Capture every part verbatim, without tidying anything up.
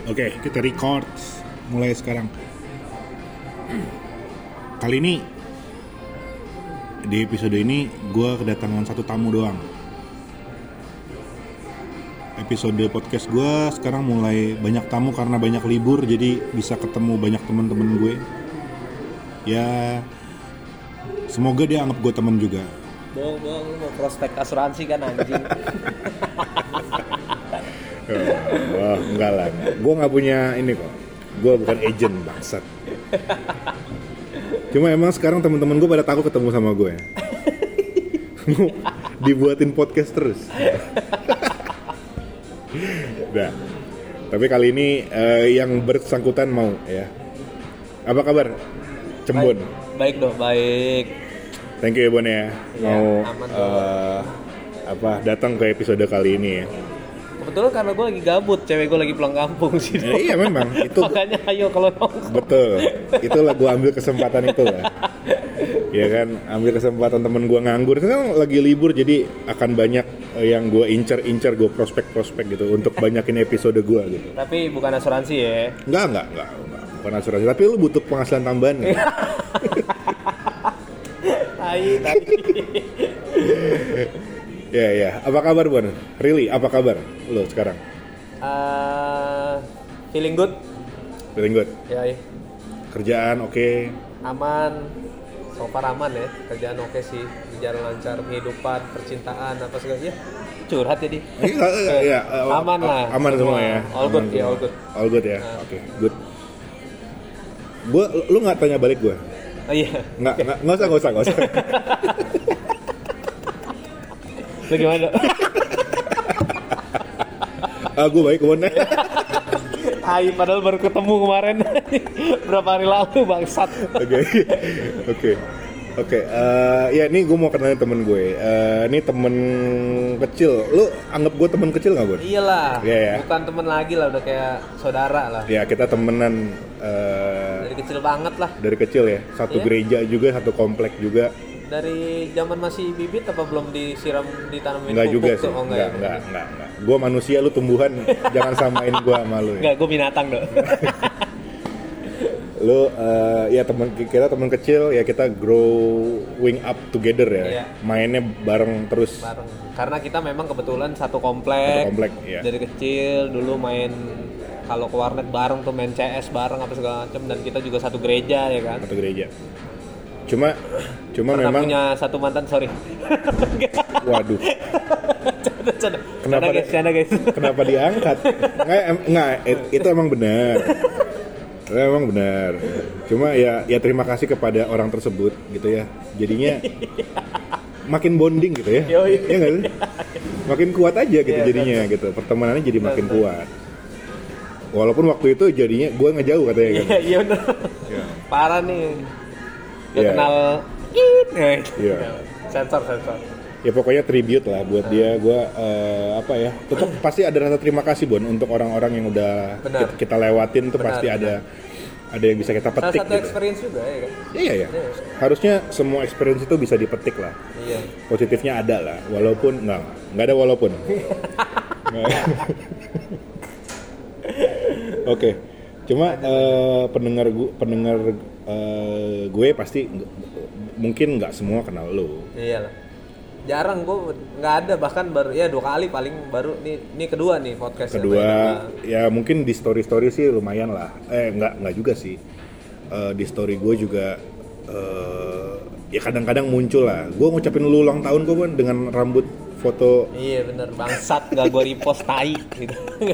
Oke, okay, kita record mulai sekarang. Kali ini di episode ini gue kedatangan satu tamu doang. Episode podcast gue sekarang mulai banyak tamu karena banyak libur, jadi bisa ketemu banyak teman-teman gue. Ya, semoga dia anggap gue teman juga. Bohong-bohong, lu mau prospek asuransi kan anjing. Wah, enggak lah. Gue nggak punya ini kok. Gue bukan agent bangsat. Cuma emang sekarang teman-teman gue pada takut ketemu sama gue. Dibuatin podcast terus. Nah, tapi kali ini uh, yang bersangkutan mau ya. Apa kabar, Cembon? Baik, baik dong, baik. Thank you ya Bon ya. Ya, mau aman, uh, apa datang ke episode kali ini ya. Kebetulan karena gue lagi gabut, cewek gue lagi pulang kampung sih. Eh, iya memang itu. Makanya ayo kalau nongkrong. Betul. Itulah gue ambil kesempatan itu lah. Ya kan, ambil kesempatan temen gue nganggur. Kan lagi libur jadi akan banyak yang gue incer-incer, gue prospek-prospek gitu untuk banyakin episode gue gitu. Tapi bukan asuransi ya? Enggak, enggak, enggak, enggak. Bukan asuransi. Tapi lu butuh penghasilan tambahan gitu. Tai, tai. Ya, ya. Apa kabar, Bon? Really, apa kabar lo sekarang? Uh, feeling good. Feeling good? Ya, iya. Kerjaan oke? Okay. Aman. So far aman ya. Kerjaan oke okay sih. Berjalan lancar. Kehidupan, percintaan, apa segala. Ya, curhat jadi. Iya, iya. Aman lah. Aman semua, semua ya? All good, aman ya, all good. All good ya? Uh. Oke, okay, good. Gua, lu gak tanya balik gue? Oh iya? Nggak, nggak, nggak usah, nggak usah, nggak usah. Lu gimana? Ah, gue baik, Bon. Hai, padahal baru ketemu kemarin. Berapa hari lalu, bangsat. Oke, oke, oke. Ya, ini gue mau kenalin temen gue. Uh, ini temen kecil. Lu anggap gue temen kecil nggak, Bon? Iyalah. Yeah, yeah. Bukan temen lagi lah, udah kayak saudara lah. Ya, kita temenan. Uh, dari kecil banget lah. Dari kecil ya. Satu yeah. Gereja juga, satu komplek juga. Dari zaman masih bibit apa belum disiram ditanamin enggak pupuk juga tuh? sih. Oh, enggak, enggak, ya, enggak, enggak, enggak. Gue manusia, lu tumbuhan. Jangan samain gue sama lu ya. Enggak, gue binatang dong. Lu uh, ya teman kita teman kecil ya, kita growing up together ya. Yeah. Mainnya bareng terus. Bareng. Karena kita memang kebetulan satu komplek. Satu komplek, ya. Dari kecil dulu main kalau ke warnet bareng tuh, main C S bareng apa segala macam, dan kita juga satu gereja ya kan. Satu gereja. Cuma cuma pernah memang punya satu mantan, sorry. Waduh. Canda, canda. Kenapa Canda, guys, canda, guys. Kenapa diangkat? Enggak, enggak, itu emang benar. Itu emang benar. Cuma ya ya terima kasih kepada orang tersebut gitu ya. Jadinya makin bonding gitu ya. Yo, iya. Ya enggak sih? Makin kuat aja gitu, yeah, jadinya betul. Gitu. Pertemanannya jadi makin betul. Kuat. Walaupun waktu itu jadinya gue ngejauh katanya kan. Iya, iya benar. Ya. Parah nih. Gak yeah. kenal Iya. Yeah. Sensor, sensor. Ya pokoknya tribute lah buat uh. dia. Gue uh, apa ya, tetap pasti ada rasa terima kasih Bon untuk orang-orang yang udah kita, kita lewatin tuh. Benar, pasti benar. ada ada yang bisa kita petik. Salah satu gitu. Experience juga ya kan. Iya ya. Harusnya semua experience itu bisa dipetik lah. Iya. Positifnya ada lah, walaupun nggak nggak ada walaupun. Oke. Okay. Cuma uh, pendengar gue pendengar uh, gue pasti g- mungkin nggak semua kenal lo. Iyalah. Jarang, gue nggak ada, bahkan baru ya dua kali paling, baru nih ini kedua nih podcast. Kedua ya, ya mungkin di story story sih lumayan lah. Eh nggak nggak juga sih. Uh, di story gue juga uh, ya kadang-kadang muncul lah. Gue ngucapin lu ulang tahun gue kan dengan rambut foto. Iya bener, bangsat, nggak gue repost tai gitu.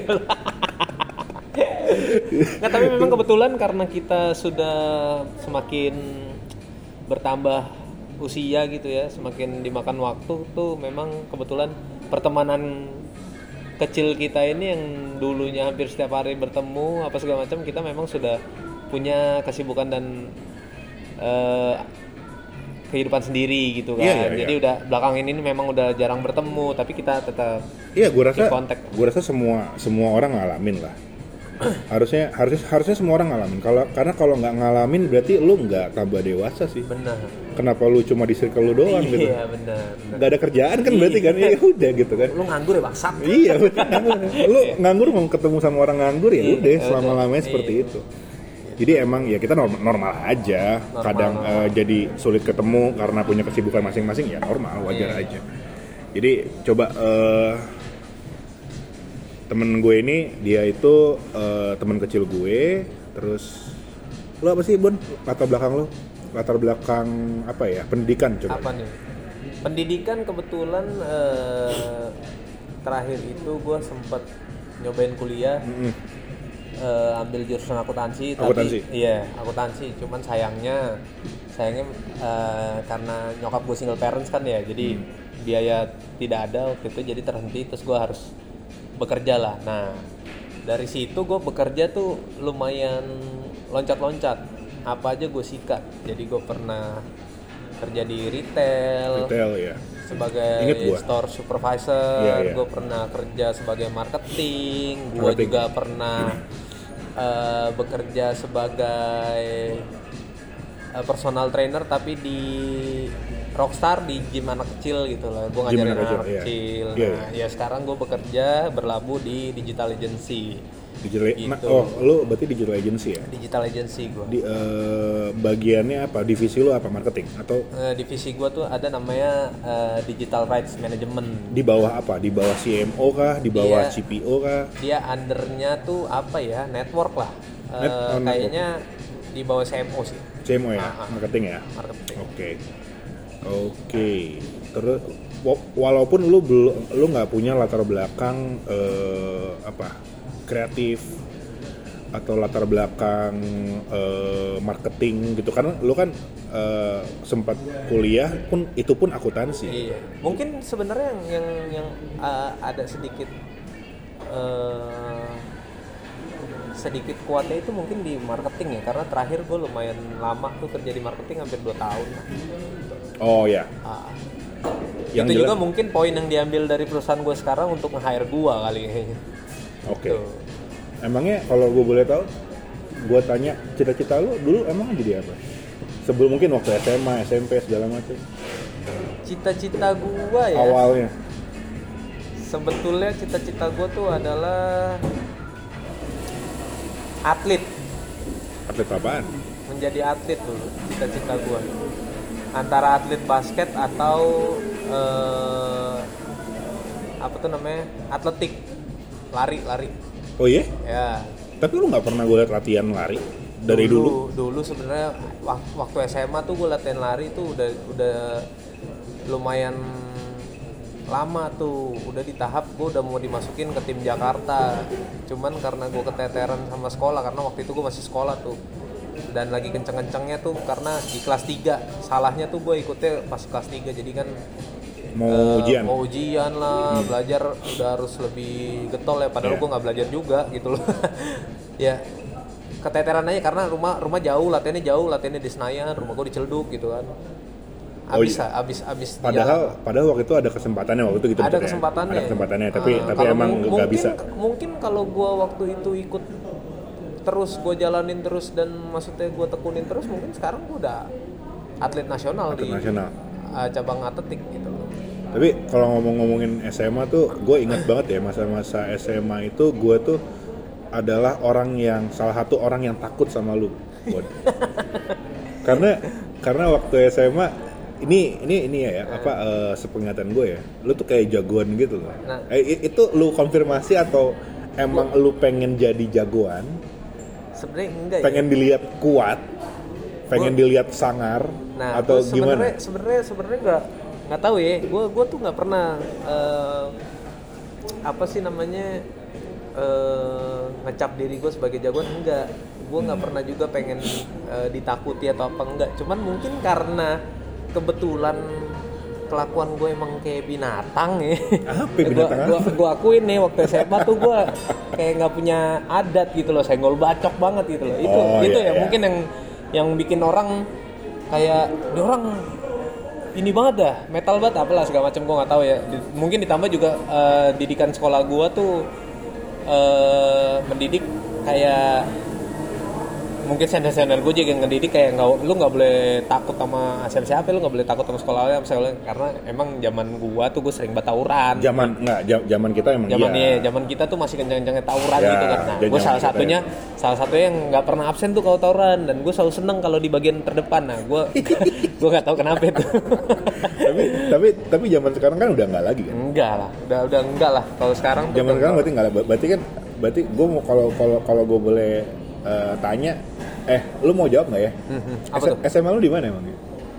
Nggak, tapi memang kebetulan karena kita sudah semakin bertambah usia gitu ya, semakin dimakan waktu tuh, memang kebetulan pertemanan kecil kita ini yang dulunya hampir setiap hari bertemu apa segala macam, kita memang sudah punya kesibukan dan uh, kehidupan sendiri gitu kan. Yeah, yeah, jadi yeah. udah belakangan ini memang udah jarang bertemu, tapi kita tetap iya, yeah, gue rasa kontak. Gue rasa semua semua orang ngalamin lah. harusnya harusnya harusnya semua orang ngalamin. Kalau karena kalau nggak ngalamin berarti lu nggak tambah dewasa sih. Benar. Kenapa lu cuma di circle lu doang iya, gitu? Iya benar. Nggak ada kerjaan kan berarti kan? Ya udah gitu kan. Lu nganggur ya bangsat. Iya benar. Lu nganggur mau ketemu sama orang nganggur ya udah selama lamanya iya. seperti itu. Jadi emang ya kita normal, normal aja. Normal, kadang normal. Uh, jadi sulit ketemu karena punya kesibukan masing-masing ya normal, wajar iya. aja. Jadi coba uh, temen gue ini dia itu uh, teman kecil gue, terus lo apa sih Bun latar belakang lo? Latar belakang apa ya? Pendidikan coba. Apa nih? Pendidikan kebetulan uh, terakhir itu gue sempet nyobain kuliah. Mm-hmm. Uh, ambil jurusan akuntansi, akuntansi. tapi iya akuntansi, cuman sayangnya sayangnya uh, karena nyokap gue single parents kan ya, jadi hmm. biaya tidak ada waktu itu, jadi terhenti, terus gue harus bekerja lah. Nah dari situ gue bekerja tuh lumayan loncat-loncat, apa aja gue sikat. Jadi gue pernah kerja di retail, retail ya. Sebagai store supervisor, yeah, yeah. gue pernah kerja sebagai marketing, gue juga pernah uh, bekerja sebagai uh, personal trainer tapi di Rockstar di gym anak kecil gitu lah, gue ngajarin anak kecil. kecil. Yeah. Nah, yeah. ya sekarang gue bekerja berlabuh di digital agency. Digital, gitu. Nah, oh, lo berarti digital agency ya? Digital agency gue. Di, uh, bagiannya apa? Divisi lo apa? Marketing atau? Uh, divisi gue tuh ada namanya uh, Digital Rights Management. Di bawah apa? Di bawah C M O kah? Di bawah dia, C P O kah? Dia undernya tuh apa ya? Network lah. Uh, Net, oh, kayaknya network. Di bawah C M O sih. C M O ya? Uh-huh. Marketing ya? Marketing. Oke. Okay. Oke. Okay. Terus walaupun lu belum lu nggak punya latar belakang uh, apa? kreatif atau latar belakang uh, marketing gitu, karena lu kan uh, sempat kuliah pun itu pun akuntansi. Iya. Mungkin sebenarnya yang yang, yang uh, ada sedikit uh, sedikit kuatnya itu mungkin di marketing ya, karena terakhir gue lumayan lama tuh kerja di marketing, hampir dua tahun. Oh ya. Uh, itu jelas, juga mungkin poin yang diambil dari perusahaan gue sekarang untuk nge-hire gue kali kayaknya. Oke. Okay. Emangnya kalau gue boleh tahu, gue tanya cita-cita lu dulu emang jadi apa? Sebelum mungkin waktu S M A, S M P segala macam. Cita-cita gue ya. Awalnya. Sebetulnya cita-cita gue tuh adalah atlet. Atlet apaan? Menjadi atlet dulu, cita-cita gue. Antara atlet basket atau eh, apa tuh namanya? Atletik. Lari, lari. Oh iya? Ya. Tapi lu nggak pernah gue liat latihan lari dari dulu? Dulu, dulu sebenarnya waktu S M A tuh gue latihan lari tuh udah udah lumayan lama tuh, udah di tahap gue udah mau dimasukin ke tim Jakarta. Cuman karena gue keteteran sama sekolah, karena waktu itu gue masih sekolah tuh. Dan lagi kenceng-kencengnya tuh karena di kelas tiga. Salahnya tuh gue ikutnya pas kelas tiga, jadi kan mau uh, ujian mau ujian lah, hmm. belajar udah harus lebih getol ya, padahal yeah. gue nggak belajar juga gitu loh. Ya keteteran aja karena rumah rumah jauh, latihannya jauh, latihannya di Senayan, rumah gue di Ciledug gitu kan. Abis oh, iya. abis abis padahal dia, padahal waktu itu ada kesempatannya waktu itu gitu. Ada kesempatannya. Ada kesempatannya tapi uh, tapi emang nggak bisa. Mungkin kalau gue waktu itu ikut terus, gue jalanin terus dan maksudnya gue tekunin terus, mungkin sekarang gue udah atlet nasional atlet di nasional. Uh, cabang atletik gitu. Tapi kalau ngomong-ngomongin S M A tuh, gue ingat banget ya masa-masa S M A itu gue tuh adalah orang yang salah satu orang yang takut sama lu, Bon. karena karena waktu S M A ini ini ini ya, ya apa uh, sepengetahuan gue ya, lu tuh kayak jagoan gitu loh. Nah, eh, itu lu konfirmasi atau emang gua, lu pengen jadi jagoan? Sebenarnya enggak. Pengen ya? dilihat kuat, pengen gua, dilihat sangar, nah, atau gimana? Sebenarnya sebenarnya enggak. Nggak tahu ya, gue gue tuh nggak pernah uh, apa sih namanya uh, ngecap diri gue sebagai jagoan, enggak. Gue nggak hmm. pernah juga pengen uh, ditakuti atau apa, enggak. Cuman mungkin karena kebetulan kelakuan gue emang kayak binatang ya. Apa binatang? Gue gue akuin nih waktu S M A tuh gue kayak nggak punya adat gitu loh, senggol bacok banget gitu loh. Itu oh, itu iya, ya iya. mungkin yang yang bikin orang kayak di orang ini banget dah, metal banget apalah segala macam, gue nggak tahu ya. Di, mungkin ditambah juga uh, didikan sekolah gue tuh uh, mendidik kayak mungkin senior-senior gue juga ngedidik kayak nggak, lu nggak boleh takut sama siapa-siapa, lu nggak boleh takut sama sekolahnya misalnya, karena emang zaman gua tuh gue sering banget tawuran. Zaman nggak, zaman kita emang zaman iya. iya, zaman kita tuh masih kencang-kencangnya tawuran Ya, gitu kan. Nah, gue salah satunya, ya. salah satunya yang nggak pernah absen tuh kalau tawuran, dan gue selalu seneng kalau di bagian terdepan. Nah, gue gue nggak tahu kenapa itu. tapi tapi tapi zaman sekarang kan udah nggak lagi kan? Enggak lah, udah udah enggak lah. Kalau sekarang zaman sekarang berarti nggak, berarti kan berarti gue mau kalau kalau kalau gue boleh uh, tanya. Eh, lu mau jawab nggak ya? Hmm, apa S- tuh? S M A lu di mana emang?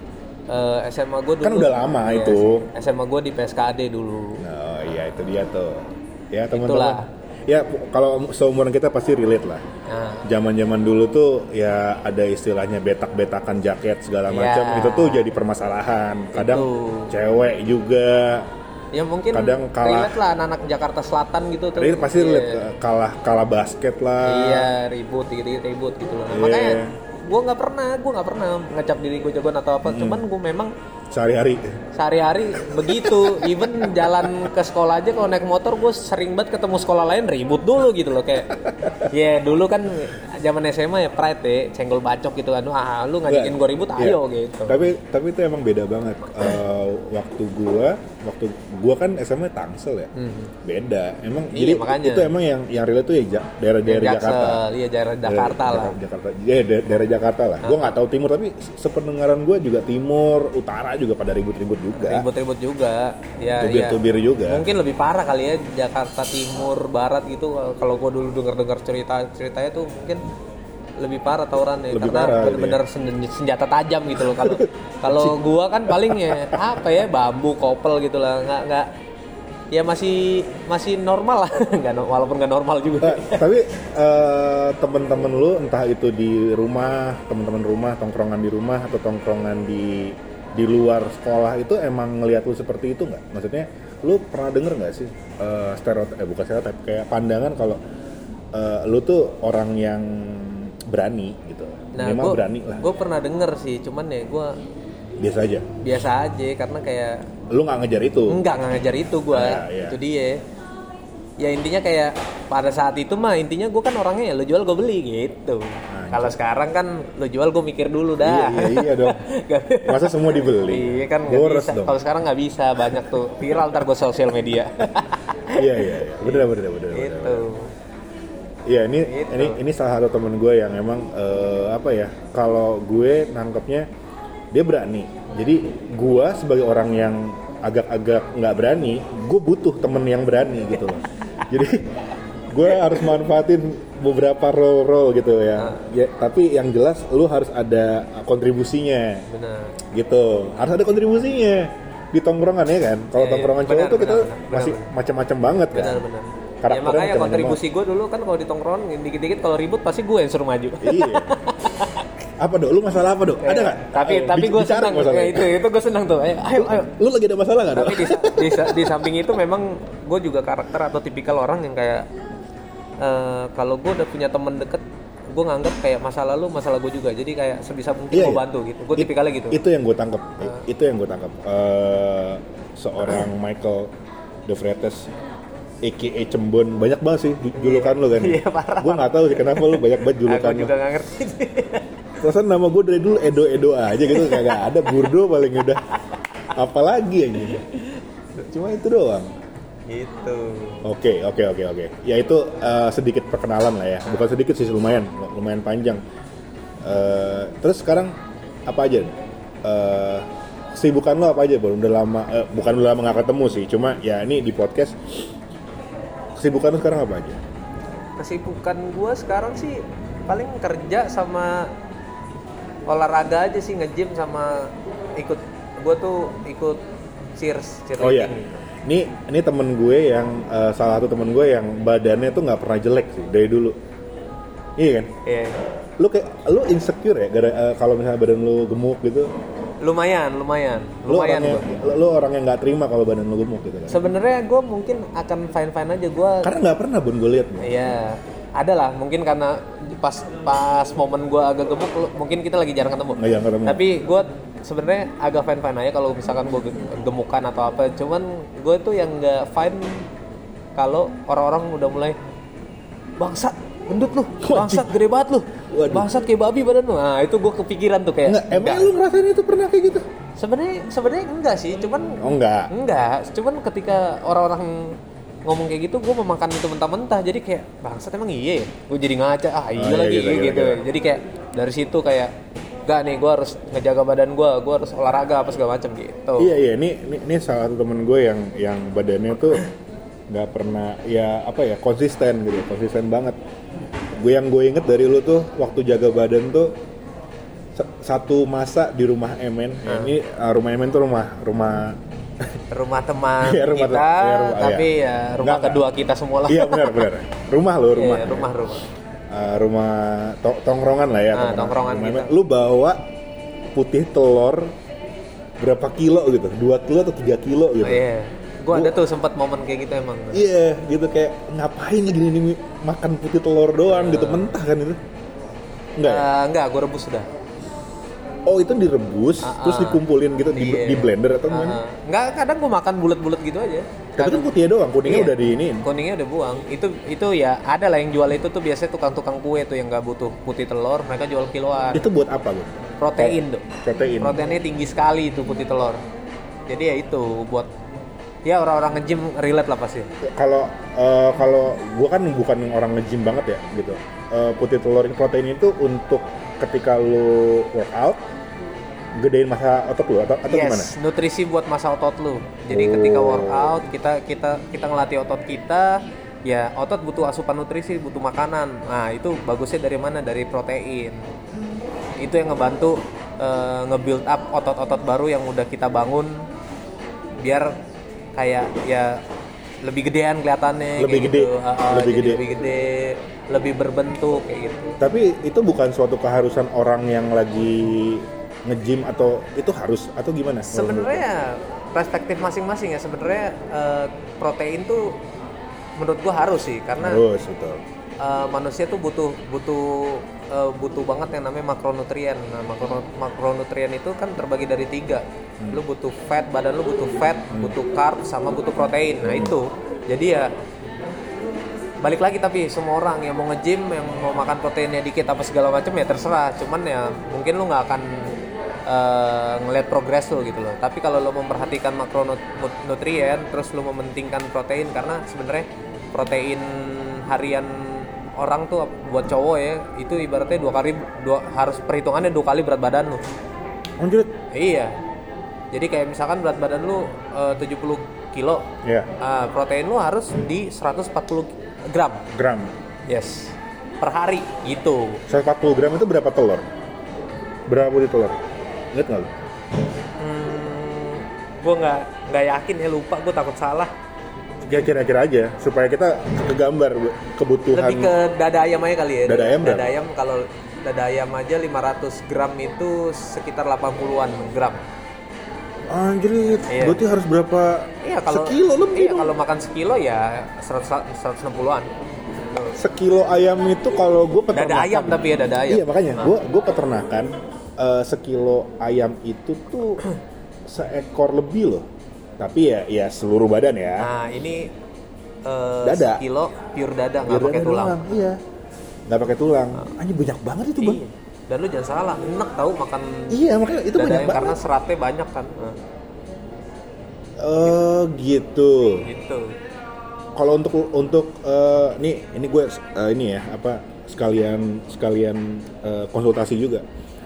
Uh, S M A gue dulu kan udah lama ya, itu. S M A gue di P S K A D dulu. Oh iya, itu dia tuh. Ya teman-teman. Itulah. Ya kalau seumuran kita pasti relate lah. Nah. Zaman-zaman dulu tuh ya ada istilahnya betak-betakan jaket segala macam. Ya. Itu tuh jadi permasalahan. Kadang itu. cewek juga. Ya mungkin kadang kalah, relate lah anak-anak Jakarta Selatan gitu tuh. Relate, pasti relate, yeah. kalah kalah basket lah. Iya, ribut gitu, ribut gitu loh. Nah, yeah. Makanya gue nggak pernah, gue nggak pernah ngecap diri gue jagoan atau apa. Mm. Cuman gue memang sehari-hari sehari-hari begitu. Even jalan ke sekolah aja kalau naik motor gue sering banget ketemu sekolah lain ribut dulu gitu loh, kayak ya yeah, dulu kan zaman S M A ya pride deh, senggol bacok gitu kan. Ah, lu ngajakin gue ribut, ayo yeah. gitu. Tapi tapi itu emang beda banget. Uh, waktu gue waktu gue kan S M A Tangsel ya. Hmm. Beda. Emang iya, jadi makanya. itu emang yang yang real itu ya daerah-daerah ya, Jakarta. Iya, daerah Jakarta daerah, lah. Jakarta. Ya, daerah Jakarta lah. Gue nggak tahu timur, tapi sependengaran gue juga timur, utara juga pada ribut-ribut juga. Ribut-ribut juga. Ya, tubir-tubir ya. juga. Mungkin lebih parah kali ya Jakarta Timur, Barat gitu. Kalau gue dulu dengar-dengar cerita-ceritanya tuh mungkin lebih parah tawurannya, karena benar-benar ya. senjata tajam gitu loh. Kalau kalau gue kan paling ya apa ya, bambu, kopel gitu lah. Nggak nggak ya masih masih normal lah. Nggak, walaupun nggak normal juga. Nah, tapi uh, teman-teman lu entah itu di rumah, teman-teman rumah, tongkrongan di rumah atau tongkrongan di di luar sekolah itu emang ngelihat lu seperti itu nggak? Maksudnya lu pernah denger nggak sih uh, stereotip, eh bukan stereotip, kayak pandangan kalau uh, lu tuh orang yang berani gitu. Nah, memang gua, berani lah. Gue pernah denger sih, cuman ya gue biasa aja. Biasa aja, karena kayak lu nggak ngejar itu. Enggak, nggak ngejar itu gue. Nah, iya. Itu dia. Ya intinya kayak pada saat itu mah intinya gue kan orangnya ya lu jual gue beli gitu. Kalau sekarang kan lu jual gue mikir dulu dah. Iya, iya, iya dong. Masa semua dibeli? Iya kan nggak bisa. Kalau sekarang nggak bisa, banyak tuh viral ntar gue sosial media. Iya iya iya. Bener bener bener. Itu. Iya ini gitu. ini ini salah satu temen gue yang emang uh, apa ya, kalau gue nangkepnya dia berani. Jadi gue sebagai orang yang agak-agak nggak berani, gue butuh temen yang berani gitu loh. Jadi gue harus manfaatin beberapa role-role gitu ya. Nah. Ya, tapi yang jelas lu harus ada kontribusinya. Benar. Gitu. Harus ada kontribusinya di tongkrongan ya kan. Kalau ya, tongkrongan ya. Cowok tuh kita benar, masih benar. macam-macam banget kan. Benar benar. Ya makanya kontribusi gue dulu kan kalau di tongkrongan dikit-dikit kalau ribut pasti gue yang suruh maju. Iya. Apa dok? Lu masalah apa dok? Ada nggak? Tapi ayo, tapi gue senang ya, itu itu gue senang tuh. Ayo ayo. ayo. Lu lagi ada masalah nggak dok? Tapi di, di, di samping itu memang gue juga karakter atau tipikal orang yang kayak uh, kalau gue udah punya temen deket, gue nganggap kayak masa lalu masalah gue juga. Jadi kayak sebisa mungkin iya, gue bantu gitu. Gue tipikalnya gitu. Itu yang gue tangkap. Uh, itu yang gue tangkap. Uh, seorang Michael De Vretes A K A Cembon, banyak banget sih julukan lu kan. Iya, parah. Gue nggak tahu sih kenapa lu banyak banget julukan. Aku juga nggak ngerti. Perasaan nama gue dari dulu Edo Edo aja gitu, kagak ada Burdo paling udah. Apalagi aja. Cuma itu doang. Gitu. Oke oke oke oke. Ya itu uh, sedikit perkenalan lah ya. Bukan sedikit sih, lumayan lumayan panjang. Uh, terus sekarang apa aja? Uh, kesibukan lo apa aja, Bro? Udah lama, uh, bukan udah lama nggak ketemu sih. Cuma ya ini di podcast. Kesibukan lo sekarang apa aja? Kesibukan gue sekarang sih paling kerja sama olahraga aja sih, nge-gym sama ikut gue tuh ikut cheers, cheerleading. Oh iya. Ini ini temen gue yang uh, salah satu temen gue yang badannya tuh nggak pernah jelek sih dari dulu. Iya kan? Iya. Lu kayak lu insecure ya gara uh, kalau misalnya badan lu gemuk gitu? Lumayan, lumayan, lu lumayan orangnya, gue. Lu orang yang nggak terima kalau badan lu gemuk gitu kan? Sebenarnya gue mungkin akan fine fine aja gue. Karena nggak pernah bun gue lihat. Iya, ada lah. Mungkin karena pas pas momen gue agak gemuk, mungkin kita lagi jarang ketemu. Nggak jarang ketemu. Tapi gue sebenarnya agak fine fine aja kalau misalkan gue gemukan atau apa. Cuman gue tuh yang nggak fine kalau orang-orang udah mulai bangsa gendut lu, bangsat gede banget lu, Waduh. bangsat kayak babi badan lu. Nah itu gue kepikiran tuh kayak. Enggak, emang lu ngerasain itu pernah kayak gitu? Sebenarnya sebenarnya enggak sih, cuman. Oh enggak. Enggak, cuman ketika orang-orang ngomong kayak gitu, gue memakan itu mentah-mentah. Jadi kayak bangsat emang iya ya. Gue jadi ngaca, ah iya oh, lagi iya, gitu. gitu, gitu. Jadi kayak dari situ kayak enggak nih, gue harus ngejaga badan gue, gue harus olahraga apa segala macam gitu. Iya iya, ini, ini ini salah satu temen gue yang yang badannya tuh nggak pernah ya apa ya konsisten gitu, konsisten banget. Gue yang gue inget dari lu tuh waktu jaga badan tuh satu masa di rumah Emen. Hmm. Ya, ini uh, rumah Emen tuh rumah rumah rumah teman ya, rumah kita, te- ya, rumah, tapi ya, ya rumah enggak, kedua kita semua lah. Iya benar benar. Rumah lo, rumah. Iya, rumah rumah. Uh, rumah to- tongkrongan lah ya. Nah, tongkrongan kita. Lu bawa putih telur berapa kilo gitu? Dua kilo atau tiga kilo gitu? Oh, iya. Gue ada tuh sempat momen kayak gitu emang. Iya, gitu kayak ngapain lagi ini makan putih telur doang uh. gitu, mentah kan itu? Enggak ya? Uh, enggak, gue rebus sudah. Oh itu direbus, uh, uh. terus dikumpulin gitu di, yeah. di blender atau gimana? Uh, enggak, kadang gue makan bulat-bulat gitu aja. Tapi kan putihnya doang, kuningnya iya, udah diinin. Kuningnya udah buang. Itu itu ya ada lah yang jual itu tuh biasanya tukang-tukang kue tuh yang nggak butuh putih telur, mereka jual kiloan. Itu buat apa lu? Protein tuh. Protein. Proteinnya tinggi sekali itu putih telur. Jadi ya itu buat ya orang-orang nge-gym relate lah pasti. Kalau uh, kalau gua kan bukan orang nge-gym banget ya gitu. Uh, putih telur ini protein itu untuk ketika lu workout gedein masa otot lu atau, atau yes, gimana? Nutrisi buat masa otot lu. Jadi oh. ketika workout kita kita kita ngelatih otot kita, ya otot butuh asupan nutrisi, butuh makanan. Nah itu bagusnya dari mana? Dari protein. Itu yang ngebantu uh, nge-build up otot-otot baru yang udah kita bangun biar kayak ya lebih gedean kelihatannya, lebih gede, gitu. uh, lebih gede, lebih gede, lebih berbentuk kayak gitu. Tapi itu bukan suatu keharusan orang yang lagi nge-gym atau itu harus atau gimana? Sebenarnya perspektif masing-masing ya. Sebenarnya uh, protein tuh menurut gua harus sih karena harus betul. Uh, manusia tuh butuh butuh uh, butuh banget yang namanya makronutrien. Nah, makro, makronutrien itu kan terbagi dari tiga. Hmm. Lu butuh fat, badan lu butuh fat, hmm. butuh carb, sama butuh protein. Nah itu. Jadi ya balik lagi, tapi semua orang yang mau nge-gym, yang mau makan proteinnya dikit apa segala macam ya terserah. Cuman ya mungkin lu nggak akan uh, ngeliat progres lu gitu loh. Tapi kalau lu memperhatikan makronutrien, terus lu mementingkan protein, karena sebenarnya protein harian orang tuh buat cowok ya itu ibaratnya dua kali dua, harus perhitungannya dua kali berat badan lu. Lanjut. Iya. Jadi kayak misalkan berat badan lu uh, tujuh puluh kilo, yeah. uh, protein lu harus di seratus empat puluh gram. Gram. Yes. Per hari gitu. seratus empat puluh gram itu berapa telur? Berapa putih telur? Ingat nggak lu? Hmm, gue nggak nggak yakin ya, lupa, gue takut salah. Ya kira-kira aja supaya kita kegambar kebutuhan. Lebih ke dada ayam aja kali ya. Dada ayam dada ayam kalau dada ayam aja lima ratus gram itu sekitar delapan puluhan gram. Anjir, iya. Berarti harus berapa? Iya, kalau sekilo lebih. Iya, kalau makan sekilo ya seratus, seratus enam puluhan. Sekilo ayam itu kalau gue peternakan. Dada ayam tapi ya dada ayam. Iya makanya, nah. gue gue peternakan uh, sekilo ayam itu tuh seekor lebih loh. Tapi ya ya seluruh badan ya. Nah ini uh, dada. Sekilo pure dada, nggak pakai tulang. Doang, iya. Nggak pakai tulang. Nah. Anjir banyak banget itu bang. Iya. Dan lu jangan salah, enak tahu makan. Iya makanya itu banyak banget. Karena seratnya banyak kan. Nah. Oh gitu. Gitu. Kalau untuk untuk uh, nih ini gue uh, ini ya apa sekalian sekalian uh, konsultasi juga.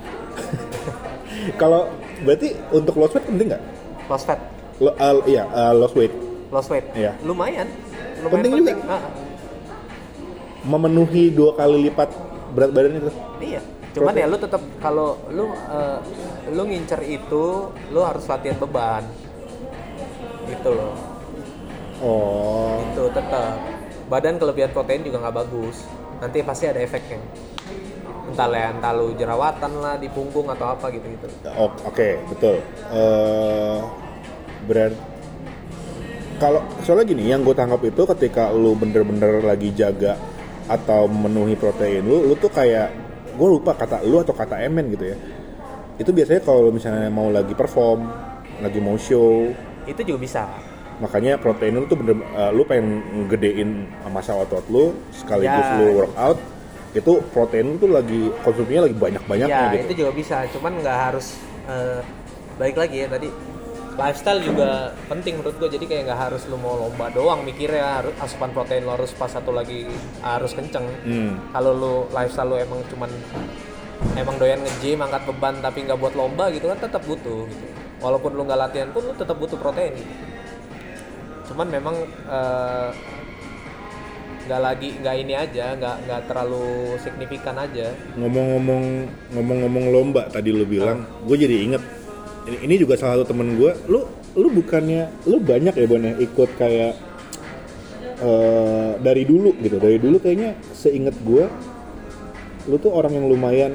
Kalau berarti untuk lost weight penting nggak? Lost fat. Lo, uh, iya uh, lost weight. Lost weight. Iya. Lumayan. Lumayan penting, penting juga. Ah. Memenuhi dua kali lipat berat badan itu. Iya. Cuman Protein. Ya lu tetap kalau lu uh, lu ngincer itu lu harus latihan beban. Gitu loh. Oh. Itu tetap. Badan kelebihan protein juga nggak bagus. Nanti pasti ada efeknya. Entah lah, entah lu jerawatan lah di punggung atau apa gitu-gitu. Oh, Oke, okay, betul. Uh, berat. Kalau soalnya gini, yang gue tangkap itu ketika lu bener-bener lagi jaga atau memenuhi protein lu, lu tuh kayak, gue lupa kata lu atau kata Emen gitu ya. Itu biasanya kalau misalnya mau lagi perform, lagi mau show, itu juga bisa. Makanya protein lu tuh bener, uh, lu pengen gedein massa otot lu sekaligus ya. Lu workout, itu protein itu lagi konsumsinya lagi banyak-banyaknya ya, gitu. itu juga bisa, cuman nggak harus uh, balik lagi ya tadi lifestyle juga penting menurut gue. Jadi kayak nggak harus lu mau lomba doang mikirnya harus asupan protein lo harus pas satu lagi harus kenceng. hmm. Kalau lu lifestyle lu emang cuman emang doyan nge-gym angkat beban tapi nggak buat lomba gitu kan tetap butuh gitu. Walaupun lu nggak latihan pun lu tetap butuh protein gitu. Cuman memang uh, nggak lagi nggak ini aja nggak nggak terlalu signifikan aja. Ngomong-ngomong ngomong-ngomong lomba tadi lu bilang, hmm. gue jadi inget ini, ini juga salah satu temen gue. Lu lu bukannya lu banyak ya Bon ya ikut kayak uh, dari dulu gitu dari dulu kayaknya seinget gue lu tuh orang yang lumayan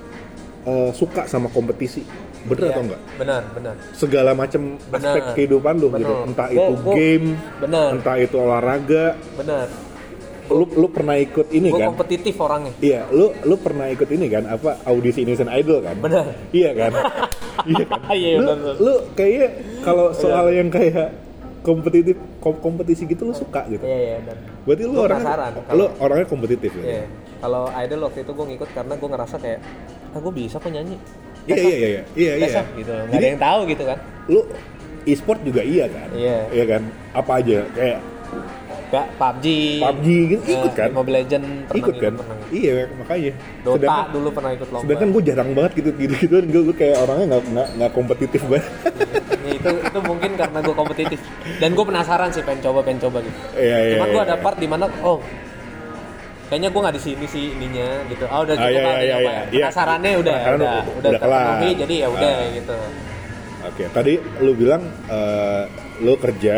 uh, suka sama kompetisi. Bener ya, atau enggak? Benar, benar. Segala macam aspek kehidupan lu gitu. Entah gua, itu gua, game, bener. Entah itu olahraga. Benar. Lu lu pernah ikut ini gua kan? Gue kompetitif orangnya. Iya, lu lu pernah ikut ini kan? Apa audisi Indonesian Idol kan? Benar. Iya kan? Iya kan? Iya, lu, benar. Lu kayaknya kalau soal yang kayak kompetitif kompetisi gitu lu suka gitu. Iya, iya, benar. Berarti lu orangnya lu orangnya kompetitif ya. Iya. Kalau Idol waktu itu gue ngikut karena gue ngerasa kayak ah gue bisa kok nyanyi. Iya iya iya iya iya. Gitu. Nggak ada yang tahu gitu kan. Lu e-sport juga iya kan? Iya. Iya kan? Apa aja kayak kayak P U B G. P U B G gitu ikut kan? Mobile Legend pernah ikut kan? Pernah. Iya makanya. Dota sedangkan, dulu pernah ikut lomba. Sedangkan gue jarang banget gitu gitu gitu gue, gue kayak orangnya nggak nggak nggak kompetitif banget. Ya, itu itu mungkin karena gue kompetitif dan gue penasaran sih pengen coba pengen coba gitu. Iya iya. Cuman iya, gue iya. ada part di mana oh kayaknya gue nggak di sini sih ininya gitu. Ah udah cukup ah, iya, kali iya, apa iya, ya. Iya. Penasarannya udah Penasaran udah udah, udah udah terpenuhi kelar. jadi ya udah ah. gitu. Oke, tadi lu bilang uh, lu kerja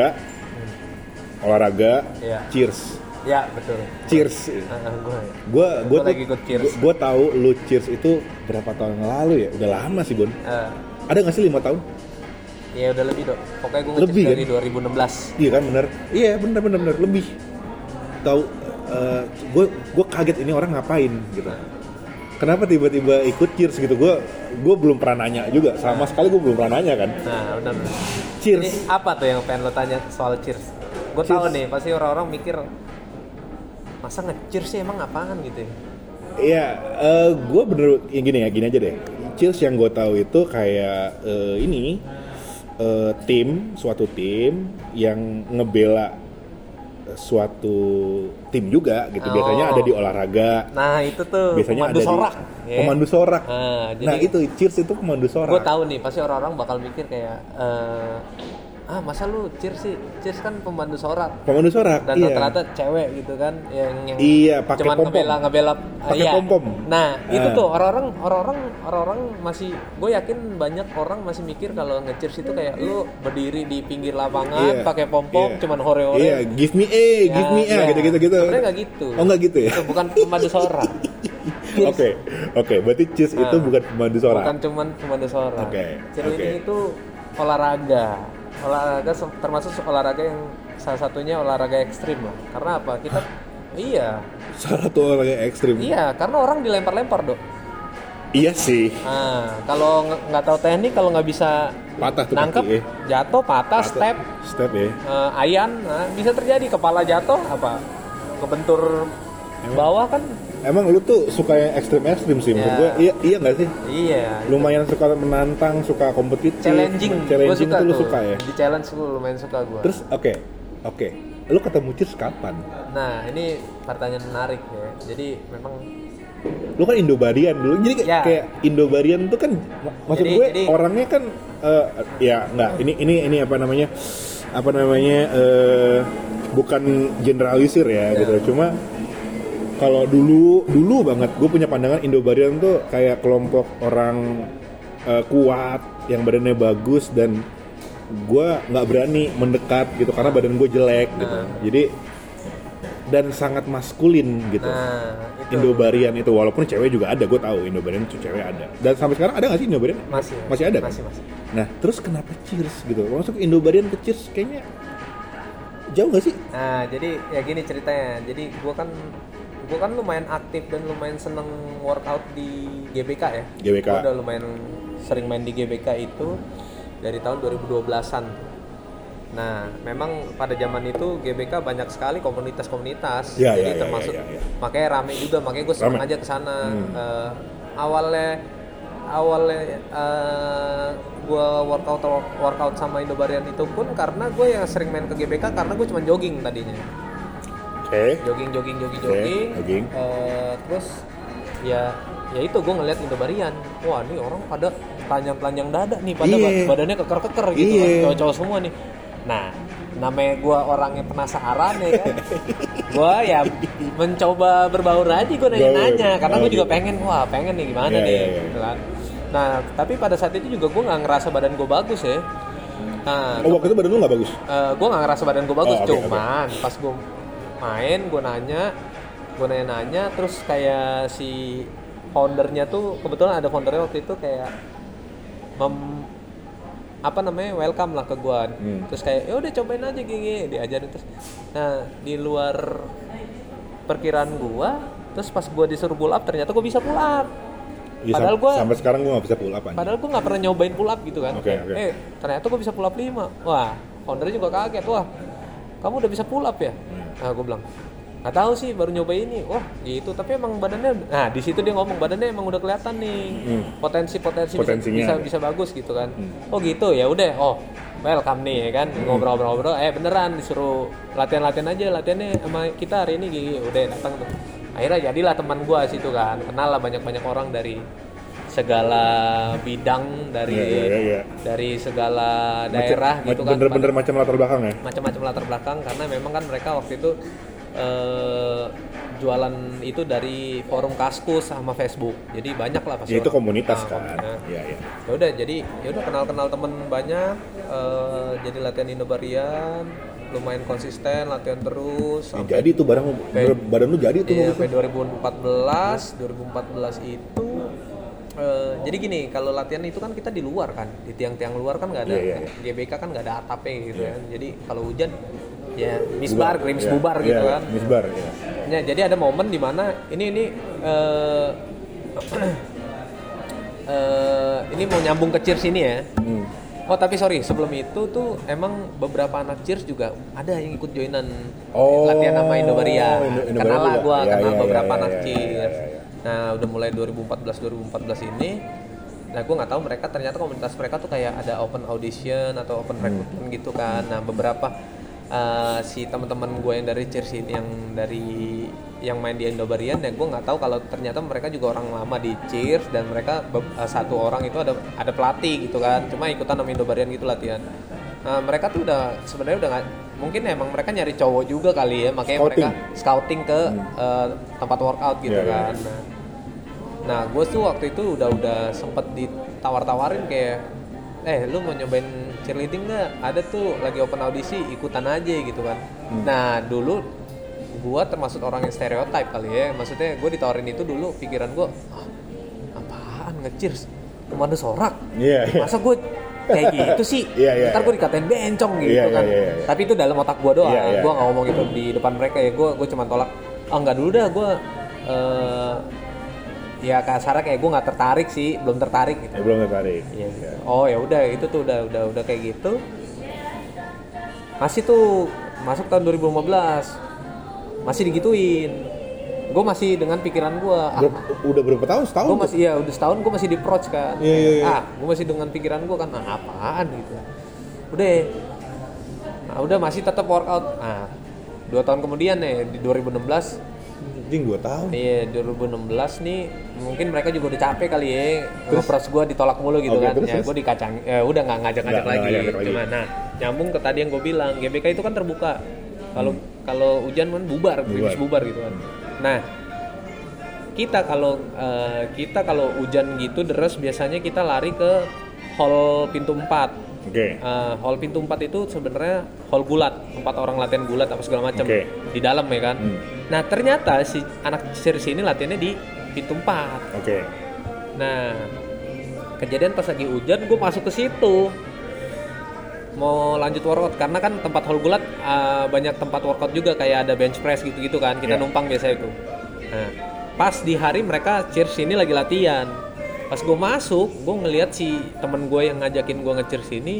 hmm. olahraga, iya. cheers. Ya betul. Cheers. Uh, gue. Gue gue lagi ikut cheers. Gue tahu lu cheers itu berapa tahun yang lalu ya? Udah lama sih Bon. Uh. Ada nggak sih lima tahun? Ya udah lebih dok. Pokoknya gue lebih, dari kan? dua ribu enam belas. Iya kan bener. Iya bener bener bener lebih. Tahu gue uh, gue kaget ini orang ngapain gitu. Kenapa tiba-tiba ikut cheers gitu? Gue gue belum pernah nanya juga. Sama sekali gue belum pernah nanya kan. Nah benar. Cheers. Ini apa tuh yang pengen lo tanya soal cheers? Gue tahu nih pasti orang-orang mikir masa nge-cheers sih emang apaan gitu ya? Iya, uh, gue bener ya gini ya gini aja deh. Cheers yang gue tahu itu kayak uh, ini uh, tim suatu tim yang ngebela suatu tim juga gitu. Oh. Biasanya ada di olahraga. Nah itu tuh biasanya pemandu ada sorak. Di, yeah. Pemandu sorak. Nah, jadi, nah itu cheers itu pemandu sorak. Gue tahu nih pasti orang-orang bakal mikir kayak uh, ah masa lu cheers sih, cheers kan pemandu sorak. Pemandu sorak. Dan iya. rata-rata cewek gitu kan yang yang iya, pakai cuman pom-pom. ngebela ngebela pakai iya. pom-pom. Nah, ah. itu tuh orang-orang orang-orang orang-orang masih gue yakin banyak orang masih mikir kalau nge-cheers itu kayak lu berdiri di pinggir lapangan iya. pakai pom-pom iya. cuman hore-hore. Iya, give me A, ya, give me A ya. gitu-gitu gitu. Sebenarnya enggak gitu. Oh, enggak gitu ya. Itu bukan pemandu sorak. Oke, oke, okay. Berarti cheers nah, itu bukan pemandu sorak. Bukan cuman pemandu sorak. Oke. Okay. Cheerleading okay. itu olahraga. Olahraga termasuk olahraga yang salah satunya olahraga ekstrim lah. Karena apa? Kita iya. Salah satu olahraga ekstrim. Iya, karena orang dilempar-lempar, Dok. Iya sih. Nah, kalau nggak tahu teknik, kalau nggak bisa patah tuh nangkep, kaki, eh. jatuh, patah, patah, step, step ya. Uh, ayan, nah, bisa terjadi kepala jatuh, apa? Kebentur emang, bawah kan. Emang lu tuh suka yang ekstrim-ekstrim sih, menurut gue. Iya, iya nggak sih? Iya. Lumayan suka menantang, suka kompetitif. Challenging. Challenging suka tuh lu tuh. suka ya? Di challenge gue lumayan suka gue. Terus oke, okay, oke. Okay. Lu ketemu cheers kapan? Nah, ini pertanyaan menarik ya. Jadi memang lu kan Indobarian dulu. Jadi ya. Kayak Indobarian tuh kan maksud jadi, gue jadi, orangnya kan uh, ya enggak, ini ini ini apa namanya? Apa namanya? Uh, bukan generalisir ya, ya. gitu. Cuma kalau dulu dulu banget gue punya pandangan Indobarian tuh kayak kelompok orang uh, kuat yang badannya bagus dan gue nggak berani mendekat gitu karena badan gue jelek gitu. Nah. Jadi dan sangat maskulin gitu. Nah, itu. Indobarian itu walaupun cewek juga ada, gue tahu Indobarian itu cewek ada. Dan sampai sekarang ada nggak sih Indobarian? Masih. Masih ada. Masih, kan? masih. Nah terus kenapa cheers gitu? Masuk Indobarian ke cheers kayaknya jauh nggak sih? Nah jadi ya gini ceritanya. Jadi gue kan gue kan lumayan aktif dan lumayan seneng workout di G B K ya. G B K. Gue udah lumayan sering main di G B K itu dari tahun dua ribu dua belasan. Nah, memang pada zaman itu G B K banyak sekali komunitas-komunitas, Ya, jadi ya, ya, termasuk ya, ya, ya. makanya rame juga, makanya gue senang Rame. aja kesana. Hmm. Uh, awalnya awalnya uh, gue workout workout sama Indobarian itu pun karena gue yang sering main ke G B K karena gue cuma jogging tadinya. Oke. Okay. Jogging, jogging, jogging, Okay, jogging. jogging. Uh, terus ya ya itu gue ngeliat Indobarian, wah ini orang pada telanjang-telanjang dada nih, pada Iye. badannya keker-keker gitu kan, Iye. cowok-cowok semua nih. Nah, namanya gue orangnya penasaran ya kan, gue ya mencoba berbaur aja, gue nanya-nanya, karena gue juga pengen, wah pengen nih gimana yeah, nih, yeah, yeah. gitu kan. Nah, tapi pada saat itu juga gue nggak ngerasa badan gue bagus ya. Nah, Oh, waktu itu badan lu nggak bagus? Uh, gue nggak ngerasa badan gue bagus, Oh, okay, cuman okay. Pas gue main, gue nanya, gue nanya-nanya, terus kayak si foundernya tuh, kebetulan ada foundernya waktu itu kayak mem, apa namanya, welcome lah ke gue, hmm. Terus kayak, ya udah cobain aja gini, diajarin terus. Nah, di luar perkiraan gue, terus pas gue disuruh pull up, ternyata gue bisa pull up. Ya, padahal gue sampai sekarang gue nggak bisa pull up aja. Padahal gue nggak pernah nyobain pull up gitu kan. Okay, okay. Eh ternyata gue bisa pull up lima. Wah, foundernya juga kaget. Wah, kamu udah bisa pull up ya? Hmm. Nah gue bilang, nggak tahu sih, baru nyoba ini. Wah gitu. Tapi emang badannya, nah di situ dia ngomong badannya emang udah kelihatan nih, hmm. potensi-potensi bisa, bisa bisa bagus gitu kan. Hmm. Oh gitu ya udah. Oh welcome nih ya kan, hmm. ngobrol-ngobrol. Eh beneran disuruh latihan-latihan aja, latihannya sama kita hari ini gini. Udah datang tuh. Akhirnya jadilah teman gue situ kan, kenal lah banyak-banyak orang dari segala bidang, dari yeah, yeah, yeah. dari segala daerah macem, gitu kan. Bener-bener macam latar belakang ya? Macam-macam latar belakang, karena memang kan mereka waktu itu eh, jualan itu dari forum Kaskus sama Facebook, jadi banyak lah pasti. Ya, itu komunitas nah, kan. Nah, ya, ya. Ya udah, jadi ya udah kenal-kenal temen banyak, eh, jadi latihan Indobarian. Lumayan konsisten, latihan terus. Ya, jadi tuh barang sampai, badan lu jadi tuh. Iya, sampai dua ribu empat belas itu. Uh, jadi gini, kalau latihan itu kan kita di luar kan, di tiang-tiang luar kan nggak ada, yeah, yeah, yeah. G B K kan nggak ada atapnya gitu yeah. Kan. Jadi kalau hujan, ya misbar, gerimis yeah. bubar yeah, gitu kan. Misbar. Yeah. Ya, jadi ada momen di mana ini ini uh, uh, ini mau nyambung ke cheers ini ya. Hmm. Oh tapi sorry, sebelum itu tuh emang beberapa anak cheers juga ada yang ikut joinan oh, latihan sama Indobarian. Indo- kenal lah gue, ya, kenal ya, beberapa ya, anak ya, cheers. Ya, ya, ya. Nah udah mulai dua ribu empat belas ini, nah gue nggak tahu mereka ternyata komunitas mereka tuh kayak ada open audition atau open recruitment hmm. gitu kan. Nah beberapa uh, si teman-teman gue yang dari cheers ini, yang dari yang main di Indobarian, ya gue nggak tahu kalau ternyata mereka juga orang lama di cheers, dan mereka uh, satu orang itu ada ada pelatih gitu kan, cuma ikutan sama Indobarian gitu latihan. Nah mereka tuh udah sebenarnya udah nggak, mungkin emang mereka nyari cowok juga kali ya, makanya scouting. Mereka scouting ke hmm. uh, tempat workout gitu yeah, kan. Yeah. Nah, nah gue tuh waktu itu udah udah sempet ditawar-tawarin kayak, eh lu mau nyobain cheerleading nggak? Ada tuh lagi open audisi, ikutan aja gitu kan. Hmm. Nah dulu gue termasuk orang yang stereotype kali ya, maksudnya gue ditawarin itu dulu, pikiran gue, ah, apaan nge-cheers, komando sorak, yeah, yeah. Masa gue kayak gitu sih, yeah, yeah, ntar gue dikatain bencong gitu yeah, kan. Yeah, yeah, yeah. Tapi itu dalam otak gue doang, yeah, yeah. Gue nggak ngomong itu di depan mereka ya, gue gue cuma tolak, ah nggak dulu dah gue, uh, ya kasarnya kayak gue nggak tertarik sih, belum tertarik gitu. Ya, belum tertarik. Yeah. Yeah. Oh ya udah, itu tuh udah udah udah kayak gitu. Masih tuh masuk tahun dua ribu lima belas, masih digituin. Gue masih dengan pikiran gue, ah, udah berapa tahun? Setahun? Gue masih, ya udah setahun gue masih di approach kan. Yeah, yeah, yeah. Ah, gue masih dengan pikiran gue kan, ah, apaan gitu. Udah, nah, udah masih tetap workout. Nah, dua tahun kemudian nih di dua ribu enam belas. Jing dua tahun. Iya, dua ribu enam belas nih, mungkin mereka juga udah capek kali ya. Approach gue ditolak mulu gitu okay, kan. Terus, ya gue dikacang, ya udah nggak ngajak-ngajak lagi. Cuma, nah, nyambung ke tadi yang gue bilang, G B K itu kan terbuka. Kalau hmm. kalau hujan kan bubar, bubar. bubar gitu kan. Nah, kita kalau uh, kita kalau hujan gitu deras, biasanya kita lari ke hall pintu empat. Oke. Okay. Uh, hall pintu empat itu sebenarnya hall gulat, tempat orang latihan gulat apa segala macam. Okay. Di dalam ya kan. Hmm. Nah, ternyata si anak cheers ini latihannya di pintu empat. Oke. Okay. Nah, kejadian pas lagi hujan gue masuk ke situ. Mau lanjut workout, karena kan tempat hall gulat uh, banyak tempat workout juga, kayak ada bench press gitu-gitu kan, kita yeah. numpang biasa itu. Nah, pas di hari mereka cheers ini lagi latihan, pas gue masuk, gue ngeliat si temen gue yang ngajakin gue nge-cheers ini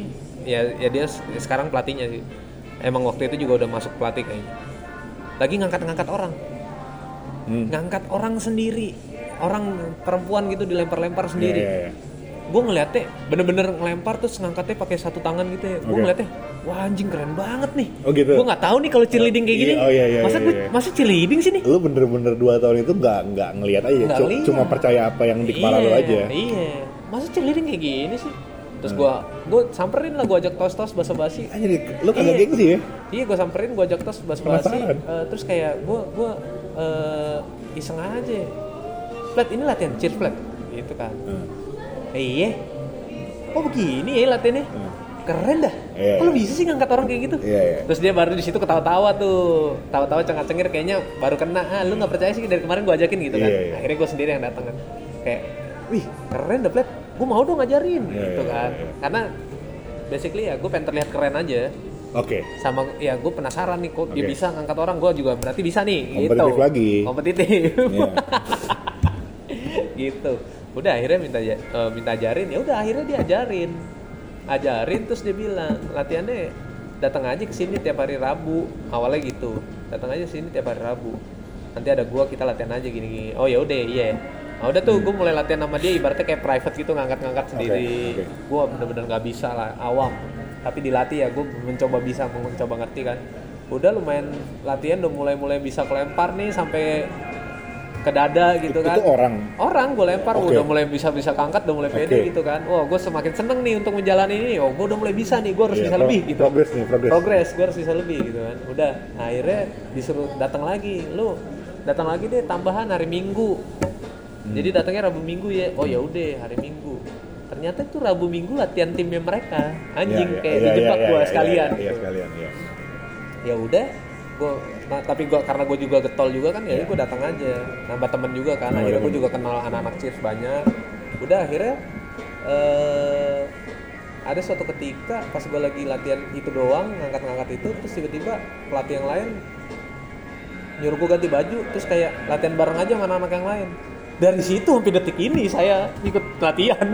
ya ya dia sekarang pelatihnya sih. Emang waktu itu juga udah masuk pelatih kayaknya. Lagi ngangkat-ngangkat orang. Hmm. Ngangkat orang sendiri. Orang perempuan gitu dilempar-lempar sendiri. Yeah, yeah, yeah. Gue ngeliatnya bener-bener ngelempar terus ngangkatnya pakai satu tangan gitu ya. Gue okay. ngeliatnya, wah anjing keren banget nih. Oh gitu. Gue nggak tahu nih kalau cheerleading kayak gini. Oh iya iya. Masa iya, gue iya. masa cheerleading sih nih? Lu bener-bener dua tahun itu nggak nggak ngeliat aja, nggak C- cuma percaya apa yang di kepala iya, lu aja. Iya. Masa cheerleading kayak gini sih? Terus gue gue samperin lah, gue ajak tos-tos basa-basi. Anjir, lu kagak gengsi ya? Iya, gue samperin, gue ajak tos basa-basi. Uh, terus kayak gue gue uh, iseng aja. Flat ini latihan cheer flat, gitu kan. Hmm. Eh, iya. Oh begini ya latihannya, hmm. keren dah. Yeah, Kalau yeah. bisa sih ngangkat orang kayak gitu. Yeah, yeah. Terus dia baru di situ ketawa-tawa tuh, tawa-tawa cengak-cengir kayaknya baru kena. Ah, lu nggak percaya sih dari kemarin gue ajakin gitu kan. Yeah, yeah. Akhirnya gue sendiri yang datang kan. Kayak, wih keren dah Flat, gue mau dong ngajarin yeah, gitu kan. Yeah, yeah. Karena basically ya gue pengen terlihat keren aja. Oke. Okay. Sama ya gue penasaran nih kok okay. dia bisa ngangkat orang, gue juga berarti bisa nih. Kompetitif gitu. lagi. Kompetitif. Yeah. Gitu. Udah akhirnya minta uh, minta ajarin, ya udah akhirnya dia ajarin ajarin terus dia bilang latihannya datang aja ke sini tiap hari Rabu, awalnya gitu, datang aja sini tiap hari Rabu, nanti ada gua kita latihan aja gini-gini. Oh ya udah iya nah, udah tuh hmm. gua mulai latihan sama dia ibaratnya kayak private gitu, ngangkat-ngangkat sendiri. Okay, okay. Gua bener-bener nggak bisa lah, awam, tapi dilatih ya gua mencoba bisa mencoba ngerti kan. Udah lumayan latihan udah mulai-mulai bisa kelempar nih sampai ke dada gitu kan. Itu orang? Orang gue lempar, okay. udah mulai bisa-bisa keangkat, udah mulai pede okay. gitu kan. Wah gue semakin seneng nih untuk menjalani ini. Oh gue udah mulai bisa nih, gue harus yeah, bisa pro- lebih gitu. Progress nih, progress. Progress, gue harus bisa lebih gitu kan. Udah, nah, akhirnya disuruh datang lagi. Lu datang lagi deh tambahan hari Minggu. Hmm. Jadi datangnya Rabu Minggu ya. Oh ya udah hari Minggu. Ternyata tuh Rabu Minggu latihan timnya mereka. Anjing yeah, yeah, kayak yeah, dijebak yeah, gue yeah, sekalian. Iya yeah, yeah, yeah, sekalian, ya. Yeah. Ya udah, gue nah, tapi gue karena gue juga getol juga kan ya, yeah. gue datang aja nambah temen juga kan. Akhirnya gue juga kenal anak-anak cheers banyak. Udah akhirnya uh, ada suatu ketika pas gue lagi latihan itu doang, ngangkat-ngangkat itu, terus tiba-tiba pelatih yang lain nyuruh gue ganti baju, terus kayak latihan bareng aja sama anak-anak yang lain. Dari situ sampai detik ini saya ikut latihan.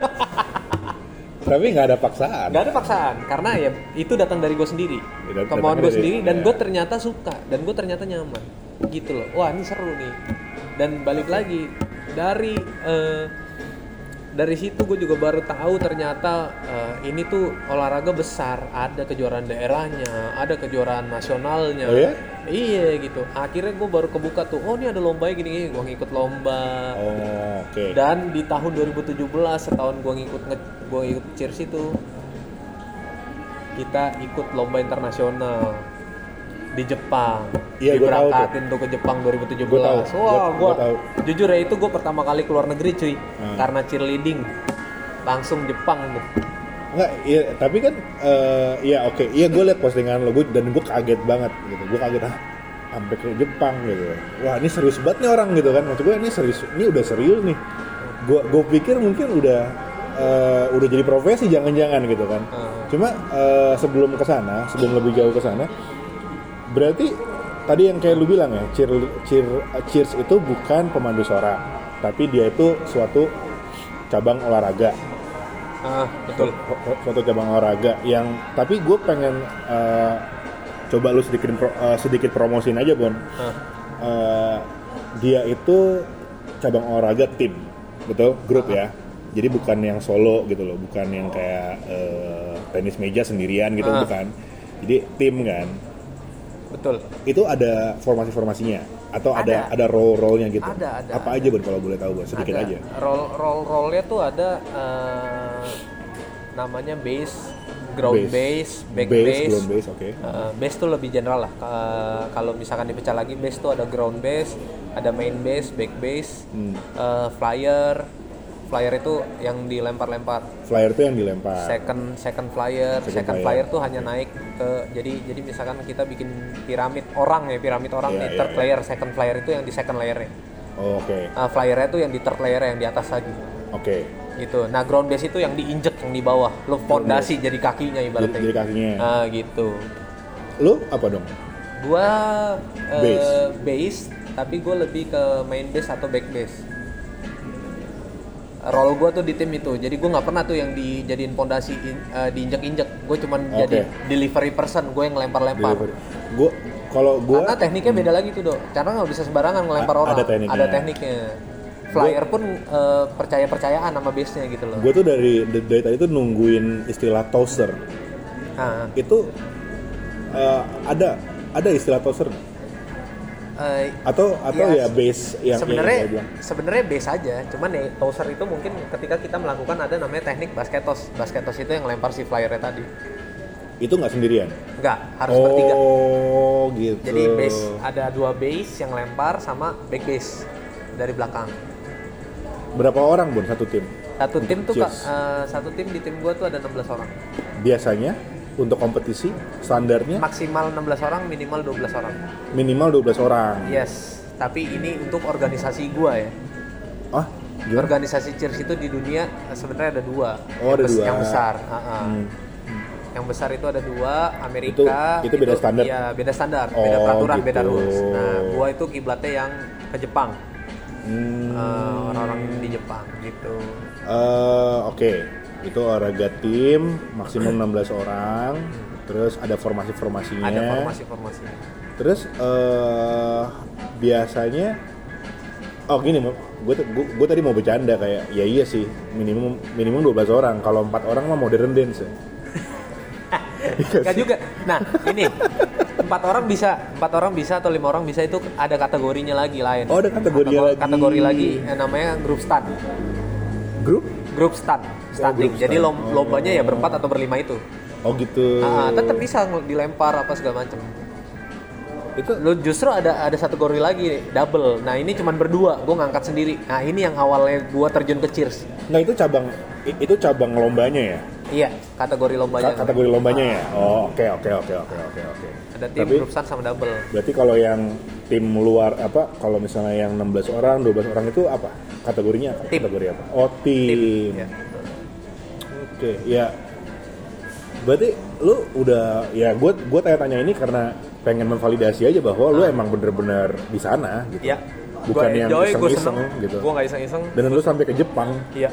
Tapi nggak ada paksaan. Nggak ada paksaan, karena ya itu datang dari gue sendiri, ya, kemauan gue sendiri, dan ya. gue ternyata suka, dan gue ternyata nyaman, gitu loh. Wah ini seru nih. Dan balik lagi dari uh, dari situ gue juga baru tahu ternyata uh, ini tuh olahraga besar, ada kejuaraan daerahnya, ada kejuaraan nasionalnya. Oh ya? Iya gitu. Akhirnya gue baru kebuka tuh, oh ini ada lomba gini-gini, gue ngikut lomba. Oh, oke. Okay. Dan di tahun dua ribu tujuh belas, setahun gue ngikut gue ikut cheers itu, kita ikut lomba internasional di Jepang. Iya, diberangkatin tuh ke Jepang dua ribu tujuh belas. Gua Wah, gue jujur ya itu gue pertama kali keluar negeri cuy, hmm. karena cheerleading langsung Jepang tuh. Enggak, iya, tapi kan uh, iya oke, okay. iya gue liat postingan lo, gue dan gue kaget banget gitu, gue kaget ah sampai ke Jepang gitu, wah ini serius banget nih orang gitu kan, maksud gue ini serius, ini udah serius nih, gue gue pikir mungkin udah uh, udah jadi profesi jangan-jangan gitu kan, hmm. cuma uh, sebelum kesana, sebelum lebih jauh kesana, berarti tadi yang kayak lu bilang ya, cheer, cheer, cheers itu bukan pemandu sorak, tapi dia itu suatu cabang olahraga. Ah, betul. Suatu cabang olahraga yang, tapi gue pengen uh, coba lu sedikit uh, sedikit promosiin aja Bon. Ah. Uh, dia itu cabang olahraga tim, betul, grup ah. ya. Jadi bukan yang solo gitu loh, bukan yang kayak uh, tenis meja sendirian gitu, ah. bukan. Jadi tim kan. Betul. Itu ada formasi-formasinya atau ada ada, ada role-role-nya gitu. Ada, ada. Apa ada. aja Bon kalau boleh tahu Bon, sedikit ada. aja. Role role role-nya tuh ada uh, namanya base, ground base, base back base, base. Ground base, oke. Okay. Uh, base tuh lebih general lah. Uh, kalau misalkan dipecah lagi, base tuh ada ground base, ada main base, back base, hmm. uh, flyer. Flyer itu yang dilempar-lempar. Flyer itu yang dilempar. Second second flyer, second, second flyer. flyer tuh hanya naik ke, jadi jadi misalkan kita bikin piramid orang ya, piramid orang yeah, nih, third yeah, layer, yeah. second flyer itu yang di second layer-nya. Oh, oke. Okay. Uh, flyernya tuh yang di third layer yang di atas lagi. Oke. Okay. Gitu. Nah, ground base itu yang diinjek, yang di bawah. Lu fondasi jadi kakinya ibaratnya. Jadi, jadi kakinya. Ah, gitu. Lu apa dong? Gua uh, base. base, tapi gue lebih ke main base atau back base. role gue tuh di tim itu. Jadi gue nggak pernah tuh yang dijadiin pondasi uh, diinjek-injek. Gue cuman okay. jadi delivery person, gue yang ngelempar-lempar. Gue kalau gue karena tekniknya beda lagi tuh, Dok. Karena nggak bisa sembarangan ngelempar a- orang. Ada tekniknya. Ada tekniknya. Flyer gua, pun uh, percaya-percayaan sama base-nya gitu loh. Gue tuh dari dari tadi tuh nungguin istilah toaster. Ah. Itu uh, ada ada istilah toaster. Uh, atau atau ya, ya base yang sebenarnya sebenarnya base aja, cuman ya toaster itu mungkin ketika kita melakukan ada namanya teknik basket toss. Basket toss itu yang lempar si flyernya tadi. Itu nggak sendirian? Nggak, harus oh, bertiga. Oh gitu. Jadi base ada dua base yang lempar sama back base dari belakang. Berapa orang Bun satu tim? Satu tim tuh uh, satu tim di tim gua tuh ada enam belas orang. Biasanya untuk kompetisi standarnya maksimal enam belas orang, minimal dua belas orang. Minimal dua belas orang. Yes, tapi ini untuk organisasi gua ya. Ah, gimana? Organisasi cheers itu di dunia sebenarnya ada dua. Oh, ada dua. Yang besar, uh-uh. hmm. Yang besar itu ada dua, Amerika. Itu, itu beda standar. Iya, beda standar, oh, beda peraturan, gitu. beda rules. Nah, gua itu kiblatnya yang ke Jepang. Hmm. Uh, orang-orang di Jepang gitu. Uh, Oke. Okay. Itu olahraga tim maksimal enam belas orang, terus ada formasi-formasinya. Ada formasi-formasinya. Terus uh, biasanya, oh gini, gue gue tadi mau bercanda kayak, ya iya sih minimum minimum dua belas orang. Kalau empat orang mah modern dance. Enggak juga. Nah ini empat orang bisa, empat orang bisa atau lima orang bisa itu ada kategorinya lagi lain. Oh ada kategori kategori lagi. Kategori lagi yang namanya group stand. Grup? Grup stand. Standing. Oh, jadi lom- oh. lombanya ya berempat atau berlima itu. Oh gitu. Nah, tetap bisa dilempar apa segala macam. Itu lo justru ada ada satu kategori lagi double. Nah ini cuma berdua, gue ngangkat sendiri. Nah ini yang awalnya gue terjun ke cheers. Nah itu cabang itu cabang lombanya ya? Iya, kategori lombanya. Ka- kategori lombanya ah. ya. Oh oke okay, oke okay, oke okay, oke oke oke. Ada tim Tapi, group stand sama double. Berarti kalau yang tim luar apa? Kalau misalnya yang enam belas orang, dua belas orang itu apa? Kategorinya apa? Tim. Kategori apa? Oh tim. tim. Ya. Oke, ya. Berarti lu udah ya gue gue tanya-tanya ini karena pengen memvalidasi aja bahwa ah. lu emang bener-bener di sana gitu. Iya. Bukan gua yang enjoy, iseng-iseng gua gitu. Gue nggak iseng-iseng. Dan lu sampai ke Jepang. Iya.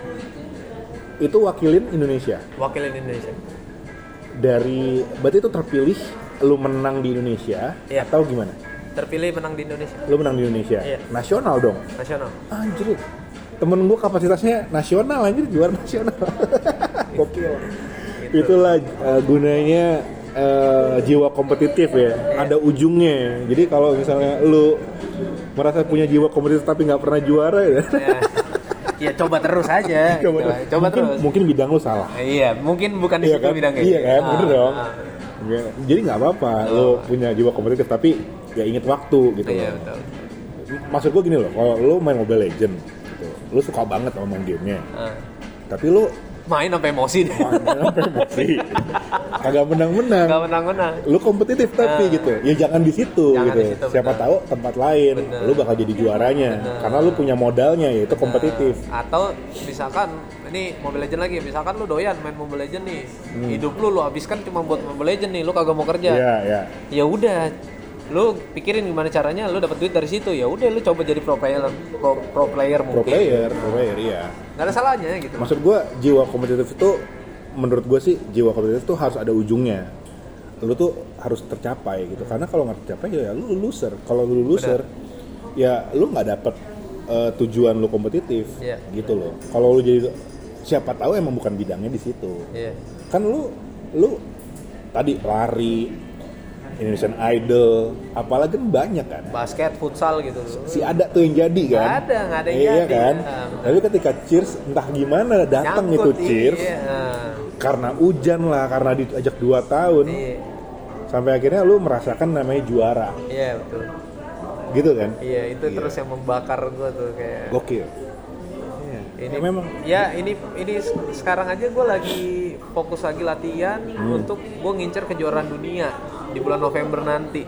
Itu wakilin Indonesia. Wakilin Indonesia. Dari berarti itu terpilih lu menang di Indonesia iya. atau gimana? Terpilih menang di Indonesia. Lu menang di Indonesia. Iya. Nasional dong. Nasional. Anjir. Temen gue kapasitasnya nasional anjir, juara nasional. Gokil. Gitu. Itulah uh, gunanya uh, jiwa kompetitif ya. Yeah. Ada ujungnya. Jadi kalau misalnya lu merasa punya jiwa kompetitif tapi nggak pernah juara ya. Yeah. Ya coba terus aja. coba, gitu. terus. coba mungkin, terus. Mungkin bidang lu salah. Iya, mungkin bukan di iya situ kan? bidangnya. Iya kan, ah, bener dong. Ah. Jadi nggak apa-apa, oh. lu punya jiwa kompetitif tapi ya inget waktu gitu. Iya loh. betul. Maksud gue gini loh, kalau lu main Mobile Legend, gitu, lu suka banget sama main gamenya. Ah. Tapi lu main sampai emosi deh. Main sampai emosi. Kagak menang-menang. Kagak menang-menang. Lu kompetitif tapi uh, gitu. Ya jangan di situ jangan gitu. Di situ, siapa bener. tahu tempat lain bener. Lu bakal jadi juaranya. Bener. Karena lu punya modalnya yaitu bener. Kompetitif. Atau misalkan ini Mobile Legend lagi, misalkan lu doyan main Mobile Legend nih. Hmm. Hidup lu lu habiskan cuma buat Mobile Legend nih, lu kagak mau kerja. Iya, iya. Ya udah, lu pikirin gimana caranya lu dapat duit dari situ. Ya udah lu coba jadi pro player, pro, pro player mungkin. Pro player, pro player iya. Nggak ada salahnya gitu. Maksud gue jiwa kompetitif itu, menurut gue sih jiwa kompetitif itu harus ada ujungnya. Lu tuh harus tercapai gitu. Karena kalau nggak tercapai ya lu loser. Kalau lu loser, benar. Ya lu nggak dapet uh, tujuan lu kompetitif, yeah. gitu loh. Kalau lu jadi, siapa tahu emang bukan bidangnya di situ. Yeah. Kan lu, lu tadi lari, Indonesian Idol, apalagi banyak kan. Basket, futsal gitu. Si ada tuh yang jadi kan. Nggak ada, nggak ada yang iya, jadi. Kan. Nah, tapi ketika cheers, entah gimana datang itu cheers. Iya. Karena hujan lah, karena diajak dua tahun. Iya. Sampai akhirnya lu merasakan namanya juara. Iya betul. Gitu kan? Iya itu iya. Terus yang membakar gua tuh kayak. Gokil. Iya. Ini ya, memang. Ya ini ini sekarang aja gua lagi fokus lagi latihan hmm. untuk gua ngincer kejuaraan dunia di bulan November nanti.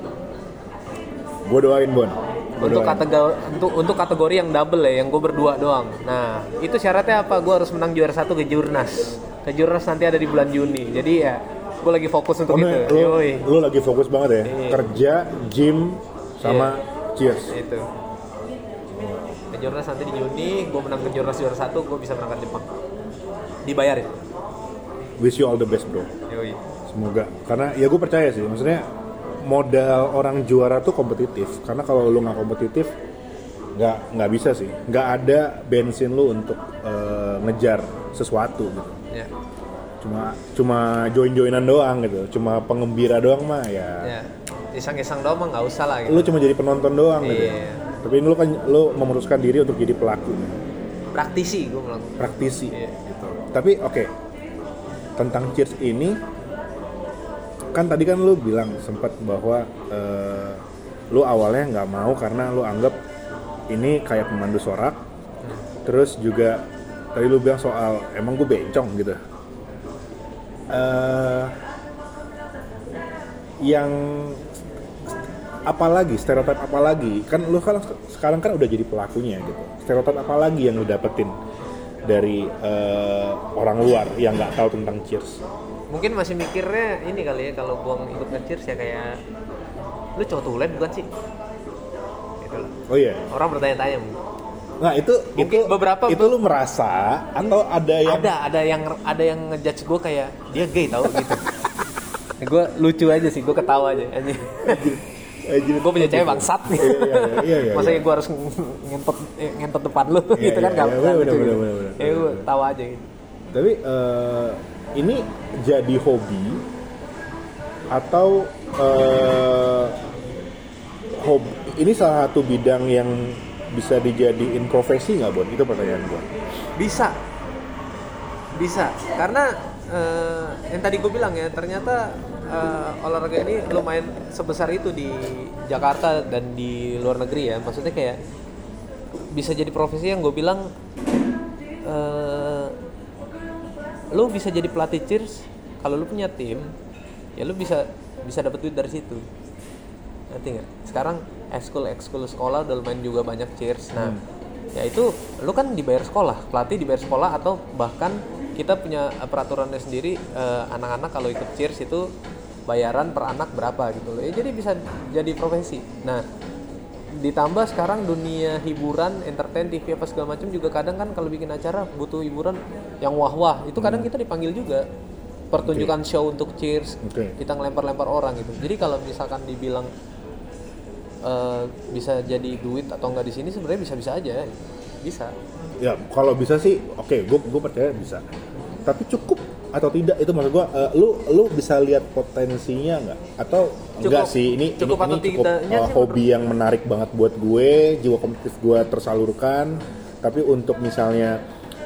Gua doain Bon. Gua untuk doain. kategori untuk untuk kategori yang double ya, yang gua berdua doang. Nah itu syaratnya apa? Gua harus menang juara satu ke Jurnas. Ke Jurnas nanti ada di bulan Juni. Jadi ya gue lagi fokus untuk oh, itu. Lu, lu lagi fokus banget ya. Iya. Kerja, gym, sama iya. cheers. Itu. kejurnas nanti di Juni, gue menang kejurnas juara satu, gue bisa berangkat Jepang. Dibayarin. Wish you all the best bro. Yoi. Semoga, karena ya gue percaya sih, maksudnya modal orang juara tuh kompetitif. Karena kalau lu nggak kompetitif, nggak nggak bisa sih, nggak ada bensin lu untuk uh, ngejar sesuatu gitu. Ya. Cuma cuma join-joinan doang gitu, cuma pengembira doang mah ya. Ya. Iseng-iseng doang mah nggak usah lah gitu. Lu cuma jadi penonton doang gitu. Iya. Tapi lu kan lu memutuskan diri untuk jadi pelaku. Praktisi gue bilang. Praktisi. Iya. Gitu. Tapi oke. Okay. Tentang cheers ini kan tadi kan lu bilang sempat bahwa uh, lu awalnya nggak mau karena lu anggap ini kayak pemandu sorak. Hmm. Terus juga tadi lu bilang soal emang gue bencong gitu. Uh, yang apalagi stereotip apalagi kan lu kan sekarang kan udah jadi pelakunya gitu. Stereotip apalagi yang lu dapetin dari uh, orang luar yang nggak tahu tentang cheers? Mungkin masih mikirnya ini kali ya, kalau gua ikut nge-cheers ya kayak lu cowok tulen bukan sih? Gitu loh. Oh iya. Orang bertanya-tanya. Nah itu mungkin itu beberapa itu lu merasa atau ada yang ada ada yang ada yang ngejudge gua kayak dia gay tau gitu. Gue lucu aja sih, gue ketawa aja anjing. Gue punya cewek bangsat nih. Iya, iya, iya, Masa iya. gue harus ngentot ngentot depan lu iya, gitu kan iya, gak iya, bisa bener, gitu. bener, bener, bener, Ya gue tawa aja gitu. Tapi uh, ini jadi hobi atau uh, hobi ini salah satu bidang yang bisa dijadiin profesi nggak, Bon? Itu pertanyaan gue. Bisa, bisa. Karena uh, yang tadi gue bilang ya, ternyata uh, olahraga ini lumayan sebesar itu di Jakarta dan di luar negeri ya. Maksudnya kayak bisa jadi profesi yang gue bilang, uh, lo bisa jadi pelatih cheers kalau lo punya tim, ya lo bisa bisa dapat duit dari situ. Ngerti nggak? Sekarang ekskul ekskul sekolah udah lumayan juga banyak cheers. Nah, hmm. ya itu lo kan dibayar sekolah, pelatih dibayar sekolah, atau bahkan kita punya peraturannya sendiri, eh, anak-anak kalau ikut cheers itu bayaran per anak berapa gitu loh. Ya jadi bisa jadi profesi. Nah, ditambah sekarang dunia hiburan, entertain, T V apa segala macam juga kadang kan kalau bikin acara butuh hiburan yang wah-wah. Itu kadang hmm. kita dipanggil juga pertunjukan okay. show untuk cheers. Okay. Kita ngelempar-lempar orang gitu. Jadi kalau misalkan dibilang Uh, bisa jadi duit atau enggak di sini, sebenarnya bisa-bisa aja, bisa. Ya kalau bisa sih, oke, okay, gue gue percaya bisa. Tapi cukup atau tidak itu maksud gue, uh, lu lu bisa lihat potensinya nggak? Atau cukup, enggak sih ini cukup ini, ini cukup uh, hobi yang menarik banget buat gue, jiwa kompetitif gue tersalurkan. Tapi untuk misalnya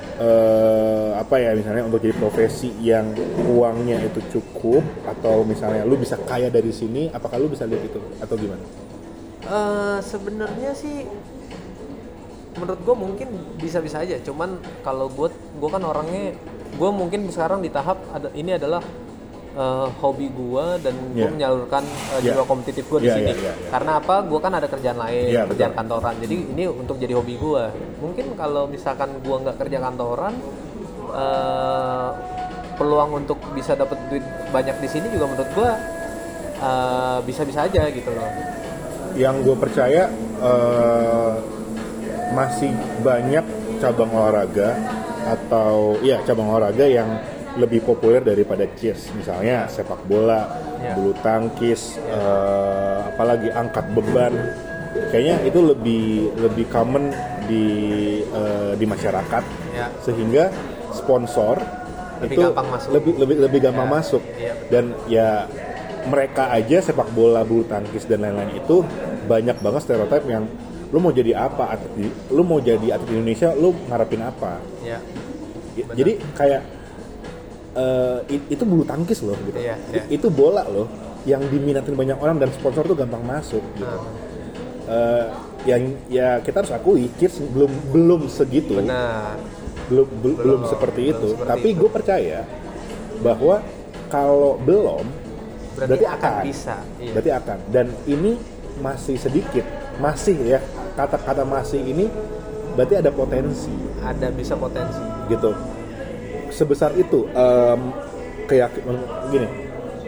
uh, apa ya, misalnya untuk jadi profesi yang uangnya itu cukup, atau misalnya lu bisa kaya dari sini, apakah lu bisa lihat itu atau gimana? Uh, sebenarnya sih menurut gue mungkin bisa-bisa aja, cuman kalau buat gue kan orangnya, gue mungkin sekarang di tahap ada, ini adalah uh, hobi gue dan gue yeah. menyalurkan uh, jiwa yeah. kompetitif gue di yeah, sini yeah, yeah, yeah. Karena apa, gue kan ada kerjaan lain, yeah, kerjaan betul. kantoran, jadi ini untuk jadi hobi gue. Mungkin kalau misalkan gue nggak kerja kantoran, uh, peluang untuk bisa dapat duit banyak di sini juga menurut gue uh, bisa-bisa aja gitu loh. Yang gue percaya uh, masih banyak cabang olahraga atau ya cabang olahraga yang lebih populer daripada cheers, misalnya sepak bola, yeah. bulu tangkis, yeah. uh, apalagi angkat beban, kayaknya itu lebih lebih common di uh, di masyarakat, yeah. sehingga sponsor lebih itu gampang masuk. lebih lebih lebih gampang yeah. masuk yeah. Dan ya mereka aja sepak bola, bulu tangkis dan lain-lain itu banyak banget stereotip yang lu mau jadi apa atlet, lu mau jadi atlet Indonesia, lu ngarepin apa? Ya. Jadi kayak uh, itu bulu tangkis loh gitu. Ya, ya. Itu bola loh yang diminatin banyak orang dan sponsor tuh gampang masuk gitu. Hmm. Uh, yang ya kita harus akui kids belum belum segitu. Benar. Belum belum, belum seperti belum itu. Seperti Tapi gue percaya bahwa kalau belum berarti, berarti akan, akan bisa. Iya. Berarti akan. Dan ini masih sedikit, masih ya, kata-kata masih ini berarti ada potensi. Ada bisa potensi. Gitu. Sebesar itu, um, kayak gini.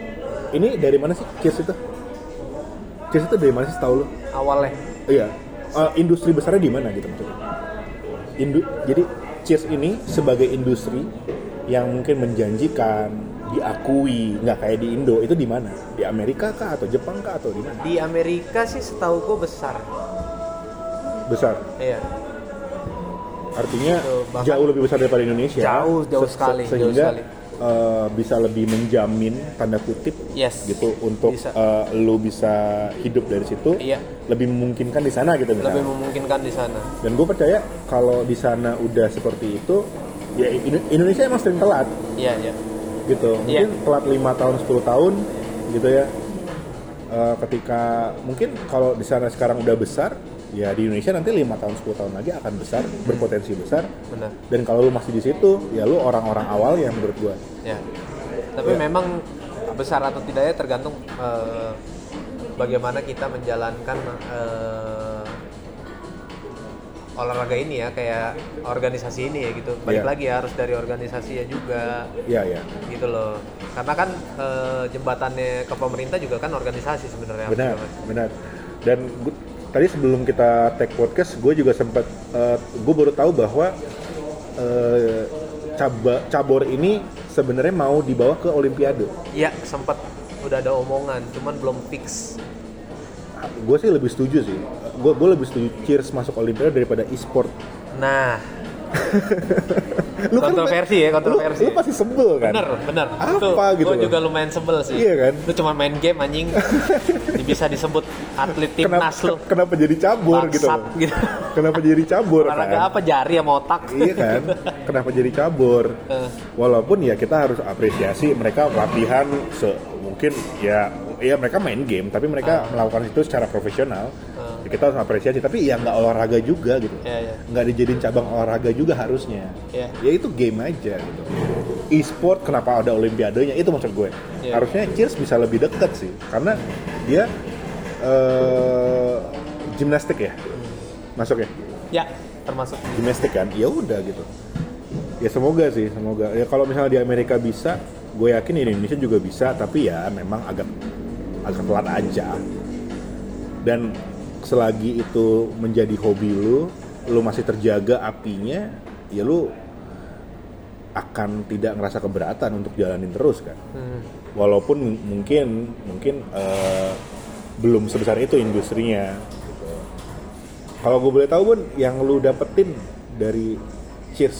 Ini dari mana sih Cheers itu? Cheers itu dari mana sih, tahu lu? Awalnya. Iya. uh, industri besarnya di mana gitu maksudnya? Indu- jadi Cheers ini sebagai industri yang mungkin menjanjikan, diakui, nggak kayak di Indo, itu di mana? Di Amerika kah atau Jepang kah atau di mana? Di Amerika sih setahu gue besar. Besar. Iya. Artinya Tuh, bahkan jauh lebih besar daripada Indonesia. Jauh, jauh Se- sekali, sehingga jauh sekali. Uh, bisa lebih menjamin tanda kutip Yes. gitu untuk Bisa. uh, lu bisa hidup dari situ. Iya. Lebih memungkinkan di sana gitu misalnya. Lebih memungkinkan di sana. Dan gue percaya kalau di sana udah seperti itu, ya Indo- Indonesia emang sering telat Iya, iya. gitu. Mungkin Iya. telat lima tahun sepuluh tahun gitu ya. Uh, ketika mungkin kalau di sana sekarang udah besar, ya di Indonesia nanti lima tahun sepuluh tahun lagi akan besar, berpotensi besar. Benar. Dan kalau lu masih di situ, ya lu orang-orang awal ya menurut gua. Ya. Tapi Ya. memang besar atau tidaknya tergantung eh, bagaimana kita menjalankan eh, olahraga ini ya, kayak organisasi ini ya gitu. Balik Ya. lagi ya, harus dari organisasinya juga. Iya, iya. Gitu loh. Karena kan eh, jembatannya ke pemerintah juga kan organisasi sebenarnya. Benar, benar. Dan gua, tadi sebelum kita take podcast, gue juga sempat, uh, gue baru tahu bahwa uh, caba, cabur ini sebenarnya mau dibawa ke Olimpiade. Iya, sempat udah ada omongan, cuman belum fix. Gue sih lebih setuju sih. Gue gue lebih setuju Cheers masuk Olimpiade daripada e-sport. Nah, Lu kan- kontroversi ya, kontroversi. Lu, lu pasti sebel kan? Bener, bener. Apa gitu Gue loh. juga lumayan sebel sih. Iya kan? Lu cuma main game anjing. Bisa disebut atlet Kenapa, timnas lu. kenapa jadi cabur gitu Bangsat loh? gitu. Kenapa jadi cabur Olahraga kan? apa, jari sama otak? Iya kan? Kenapa jadi cabur? Eh. Walaupun ya kita harus apresiasi mereka latihan se mungkin ya ya mereka main game tapi mereka Uh. melakukan itu secara profesional. Uh. Ya, kita harus apresiasi tapi ya nggak olahraga juga gitu. Iya, iya. Nggak dijadiin cabang olahraga juga harusnya. Iya. Ya itu game aja gitu. E-sport kenapa ada olimpiadenya itu maksud gue. Iya. Harusnya Cheers bisa lebih dekat sih karena dia eh gimnastik ya. Masuk ya? Ya, termasuk. Gimnastik kan, ya udah gitu. Ya semoga sih, semoga. Ya kalau misalnya di Amerika bisa, gue yakin di Indonesia juga bisa, tapi ya memang agak agak telat aja. Dan selagi itu menjadi hobi lu, lu masih terjaga apinya, ya lu akan tidak ngerasa keberatan untuk jalanin terus kan. Hmm. Walaupun m- mungkin mungkin eh, belum sebesar itu industrinya. Gitu. Kalau gue boleh tahu Bun, yang lu dapetin dari Cheers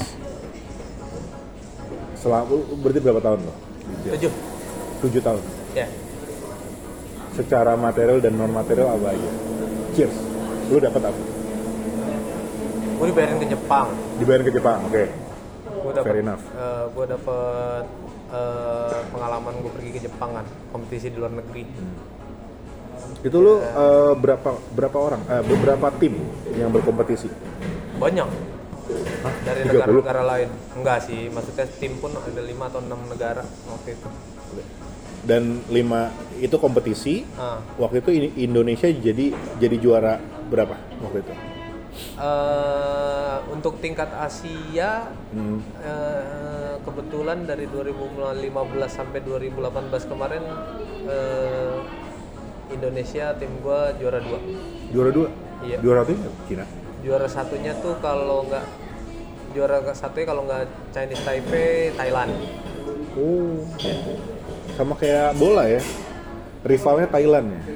selama berarti berapa tahun lo? Tujuh. Tujuh tahun. Ya. Secara material dan non material apa aja? Cheers. Lu dapat apa? Gue dibayarin ke Jepang. Dibayar ke Jepang, oke. Gue dapet, Fair enough. eh, gue dapet eh, pengalaman gue pergi ke Jepang kan, kompetisi di luar negeri. Itu lu eh, berapa berapa orang? Eh, beberapa tim yang berkompetisi? Banyak. Hah? Dari tiga puluh? negara-negara lain. Enggak sih, maksudnya tim pun ada lima atau enam negara waktu itu. Dan lima itu kompetisi. Ah. Waktu itu ini Indonesia jadi jadi juara berapa waktu itu? Eh, untuk tingkat Asia Hmm. eh, kebetulan dari dua ribu lima belas sampai dua ribu delapan belas kemarin eh, Indonesia tim gua juara dua. Juara dua? Iya. Juara satu Cina? Juara satunya tuh kalau nggak juara satunya kalau nggak Chinese Taipei, Thailand. Oh. Sama kayak bola ya. Rivalnya Thailand ya.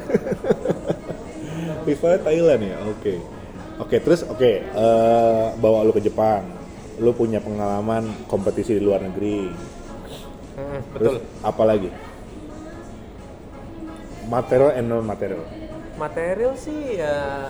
Rivalnya Thailand ya. Oke. Oke, terus oke, eh, bawa lu ke Jepang. Lu punya pengalaman kompetisi di luar negeri. Hmm, Terus betul. apa lagi? Material and non material. Material sih ya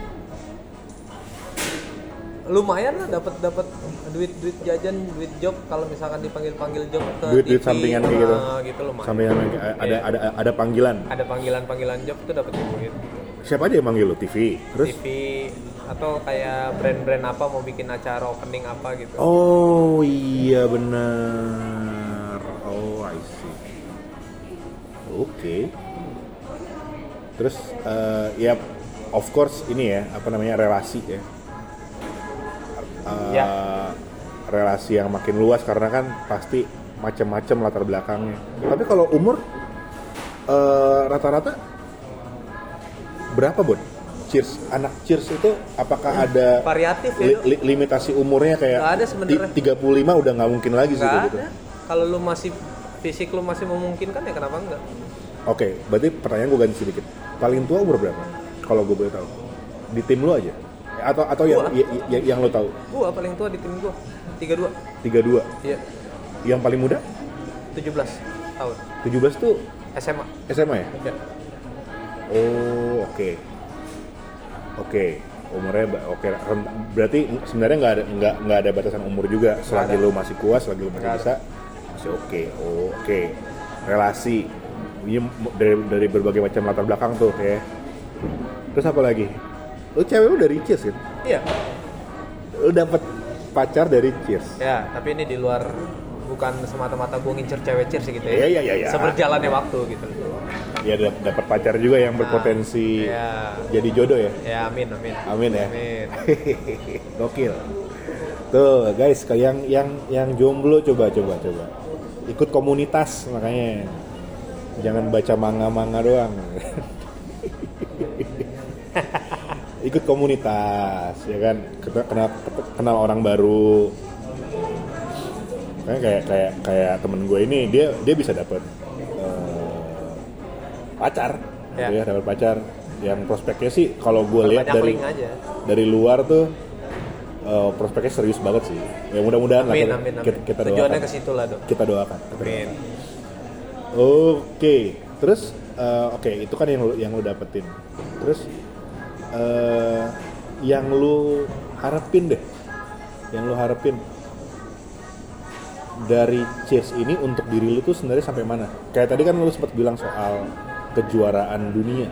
lumayan lah, dapat dapat duit duit jajan, duit job kalau misalkan dipanggil panggil job ke Duit-duit T V, sampingan kayak gitu. ah, gitu lumayan. Sampingan lagi, ada Iya. ada ada panggilan. Ada panggilan panggilan job tuh dapat duit. Siapa aja yang manggil lu? T V. Terus T V atau kayak brand-brand apa mau bikin acara opening apa gitu. oh iya benar. Oh I see. Oke. Terus eh, ya of course ini ya apa namanya relasi ya. Eh, Ya. Relasi yang makin luas karena kan pasti macam-macam latar belakangnya. Tapi kalau umur eh, rata-rata berapa Bun? Cheers, anak Cheers itu apakah ada variatif li, ya? li, limitasi umurnya kayak Nggak ada sebenarnya. ti- tiga puluh lima udah nggak mungkin lagi sih Nggak kayak ada. gitu. Kalau lu masih fisik lu masih memungkinkan ya kenapa enggak? Oke, berarti pertanyaan gue ganti sedikit. Paling tua umur berapa? Kalau gue boleh tahu. Di tim lu aja? Atau atau yang, Gua. y- y- yang lo tahu? Gua paling tua di tim gua tiga puluh dua. tiga puluh dua. Iya, Yang paling muda? tujuh belas tahun. tujuh belas tuh S M A. S M A ya? Ya. Oh, oke. Oke, umurnya ba- oke. Rent- Berarti sebenarnya nggak ada nggak nggak ada batasan umur juga. Selagi ada. lu masih kuat, selagi lu masih Nggak bisa, masih oke. Oh, oke. Relasi. Ini m- dari dari berbagai macam latar belakang tuh ya. Terus apa lagi? Lu cewek lu dari Cheers kan? Iya. Lu dapet pacar dari Cheers. Ya, tapi ini di luar, bukan semata-mata gue ngincer cewek cheers gitu ya. Iya, iya, iya, iya. Seberjalannya waktu gitu. Ya dap- dapat pacar juga yang berpotensi ya. jadi jodoh ya. Ya, amin, amin. Amin ya. Amin. Gokil. Tuh guys, yang yang yang jomblo coba coba coba ikut komunitas, makanya jangan baca manga-manga doang. Ikut komunitas ya kan, kenal kenal orang baru. Kayak kayak kayak kayak temen gue ini, dia dia bisa dapet uh, pacar, Ya. gitu ya, dapat pacar yang prospeknya sih kalau gue lihat Banyak dari link aja. dari luar tuh uh, prospeknya serius banget sih. Ya mudah-mudahan lah Amin, kita, amin, amin. kita, kita Tujuannya doakan. ke situ lah, Dok. Kita doakan. Kita Amin. doakan. Oke, terus uh, oke itu kan yang lu, yang lu dapetin. Terus uh, yang lu harapin deh, yang lu harapin dari Cheers ini untuk diri lu tuh sebenarnya sampai mana? Kayak tadi kan lu sempat bilang soal kejuaraan dunia.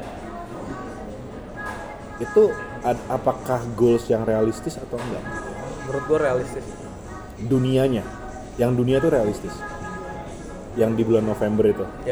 Itu ad, apakah goals yang realistis atau enggak? Menurut gue realistis. Dunianya, yang dunia tuh realistis. Yang di bulan November itu. Ya.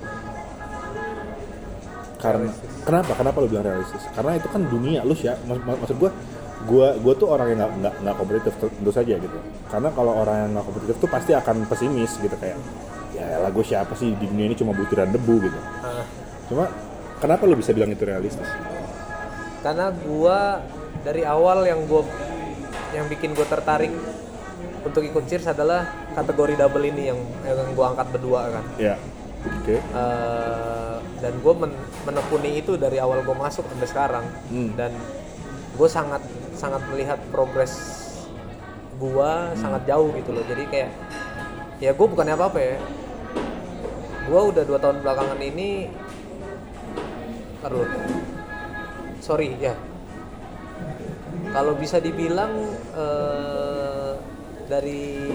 Karena Realistis. kenapa? Kenapa lu bilang realistis? Karena itu kan dunia, lu sih. Mak- mak- maksud gua, gua gua tuh orang yang nggak nggak nggak kompetitif tentu saja gitu. Karena kalau orang yang nggak kompetitif tuh pasti akan pesimis gitu kayak, ya lah gue siapa sih di dunia ini cuma butiran debu gitu. Nah, Cuma kenapa lu bisa bilang itu realistis? karena gua dari awal yang gua yang bikin gue tertarik untuk ikut Cheers adalah kategori double ini yang yang gua angkat berdua kan. Ya, oke. Eh, dan gue men- menekuni itu dari awal gue masuk sampai sekarang. Hmm. Dan gue sangat sangat melihat progres gue sangat jauh gitu loh. Jadi kayak ya gue bukannya apa-apa ya, gue udah dua tahun belakangan ini ntar dulu. sorry ya kalau bisa dibilang eh, dari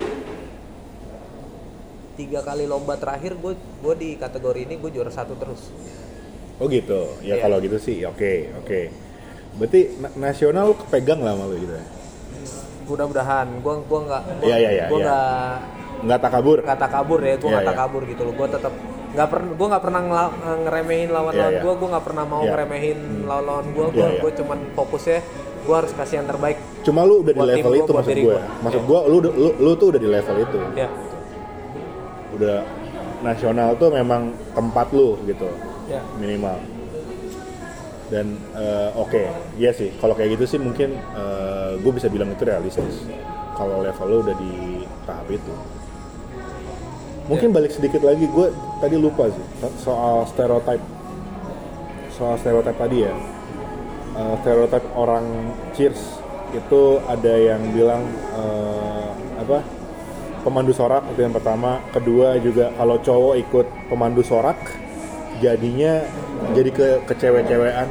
tiga kali lomba terakhir gue gue di kategori ini gue juara satu terus. Oh gitu. Ya Iya. kalau gitu sih, oke oke. Berarti na- nasional lu kepegang lah sama lu gitu ya? Mudah-mudahan gue gue nggak Iya, iya, iya, gue iya. nggak Nggak takabur? nggak takabur ya, gue Iya, nggak iya. takabur gitu loh. Gue tetap nggak pernah gue nggak pernah ngela- ngeremehin lawan-lawan Iya, iya. gue, gue nggak pernah mau Iya. ngeremehin lawan-lawan gue. Iya, Gue iya. gue cuman fokusnya gue harus kasih yang terbaik. Cuma lu udah di Buat tim level gua, itu buat maksud diri gue. gua. Maksud Iya. gue lu, lu lu tuh udah di level itu. Ya, Udah nasional tuh memang tempat lu gitu ya. minimal. Dan eh, oke, iya sih. Kalau kayak gitu sih mungkin eh, gue bisa bilang itu realistis. Kalau level lu udah di tahap itu. Mungkin balik sedikit lagi, gue tadi lupa sih soal stereotype. Soal stereotype tadi ya. Eh, stereotype orang Cheers itu ada yang bilang eh, apa? Pemandu sorak itu yang pertama. Kedua juga kalau cowok ikut pemandu sorak jadinya jadi ke kecewek-cewekan.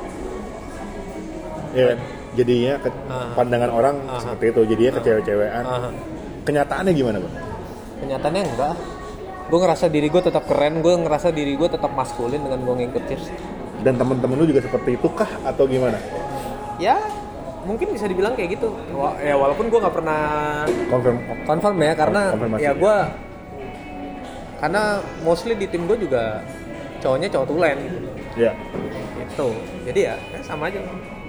Ya, jadinya ke, Aha. pandangan orang Aha. seperti itu, jadinya kecewek-cewekan. Aha. Kenyataannya gimana, Bang? Kenyataannya enggak. Gue ngerasa diri gue tetap keren, gue ngerasa diri gue tetap maskulin dengan gue ngikut Cheers. Dan temen-temen lu juga seperti itu kah atau gimana? Ya mungkin bisa dibilang kayak gitu. Wa- ya walaupun gue nggak pernah Confirm. confirm ya, karena Konfirmasi, ya ya. gue karena mostly di tim gue juga cowoknya cowok tulen gitu. Ya. Gitu. Jadi ya, ya sama aja.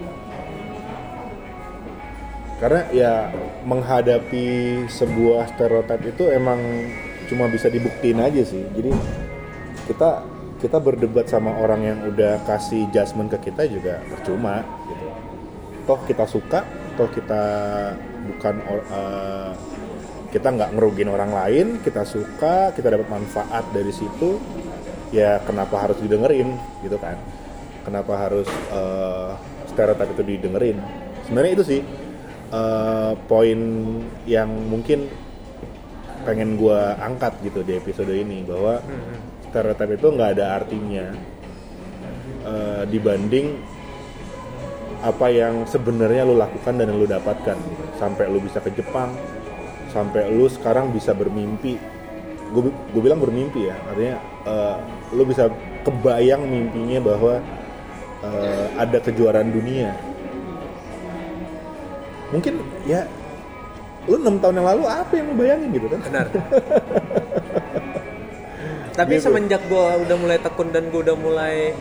Karena ya menghadapi sebuah stereotip itu emang cuma bisa dibuktiin aja sih. Jadi kita kita berdebat sama orang yang udah kasih judgement ke kita juga percuma gitu. Toh kita suka, toh kita bukan uh, kita nggak ngerugin orang lain, kita suka, kita dapat manfaat dari situ, ya kenapa harus didengerin gitu kan? Kenapa harus uh, stereotip itu didengerin? Sebenarnya itu sih uh, poin yang mungkin pengen gue angkat gitu di episode ini, bahwa stereotip itu nggak ada artinya uh, dibanding apa yang sebenarnya lo lakukan dan lo dapatkan gitu. Sampai lo bisa ke Jepang, sampai lo sekarang bisa bermimpi. Gue gue bilang bermimpi ya, artinya uh, lo bisa kebayang mimpinya bahwa uh, ada kejuaraan dunia. Mungkin ya lu enam tahun yang lalu apa yang lu bayangin gitu kan? Benar. Tapi gitu. Semenjak gue udah mulai tekun dan gue udah mulai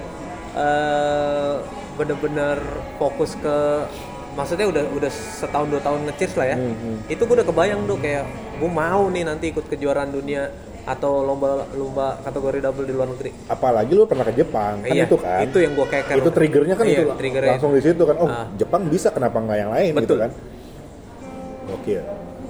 uh, bener-bener fokus ke, maksudnya udah udah setahun dua tahun nge-cheers lah ya. Hmm, hmm. Itu gue udah kebayang tuh kayak gue mau nih nanti ikut kejuaraan dunia atau lomba-lomba kategori double di luar negeri. Apalagi lu pernah ke Jepang kan, iya, itu kan. Itu yang gue kayak itu triggernya kan, iya, itu triggernya. Langsung di situ kan. Oh, uh. Jepang bisa, kenapa nggak yang lain? Betul. Gitu kan. Gokil.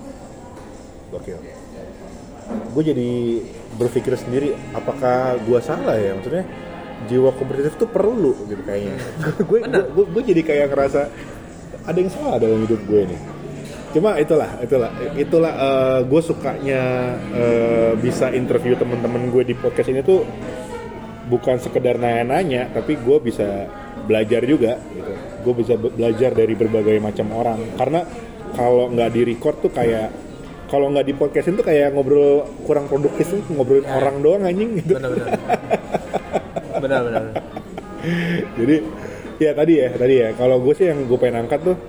Gokil. Gue jadi berpikir sendiri, apakah gue salah ya? Maksudnya jiwa kompetitif tuh perlu gitu kayaknya. gue, gue gue jadi kayak ngerasa ada yang salah dalam hidup gue nih. Cuma itulah, itulah, itulah uh, gue sukanya uh, bisa interview teman-teman gue di podcast ini tuh bukan sekedar nanya-nanya, tapi gue bisa belajar juga gitu. Gue bisa be- belajar dari berbagai macam orang. Karena kalau nggak di record tuh kayak, kalau nggak di podcastin tuh kayak ngobrol kurang produktif, ngobrolin ya, orang doang anjing gitu. Benar-benar. Benar-benar. Jadi ya tadi ya, tadi ya. Kalau gue sih yang gue pengen angkat tuh,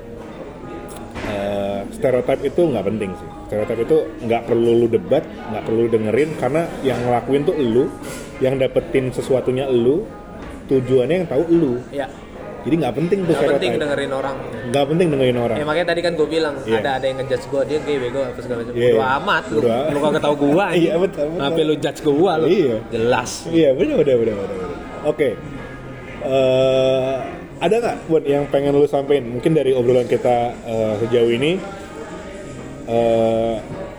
Uh, stereotip itu nggak penting sih. Stereotip itu nggak perlu lu debat, nggak perlu dengerin, karena yang ngelakuin tuh elu, yang dapetin sesuatunya elu, tujuannya yang tahu elu. Ya. Jadi nggak penting tuh stereotip. Nggak penting dengerin orang. Nggak penting dengerin orang. Ya makanya tadi kan gue bilang yeah. ada ada yang ngejudge gue, dia gay bego apa segala macam. Yeah. Bodo amat lu, Udah. lu kagak tahu gue. Iya betul. Apa lu judge gue lu? Iya. Jelas. Iya benar benar benar benar. Oke. Okay. Uh, Ada nggak buat yang pengen lu sampein? Mungkin dari obrolan kita uh, sejauh ini, uh,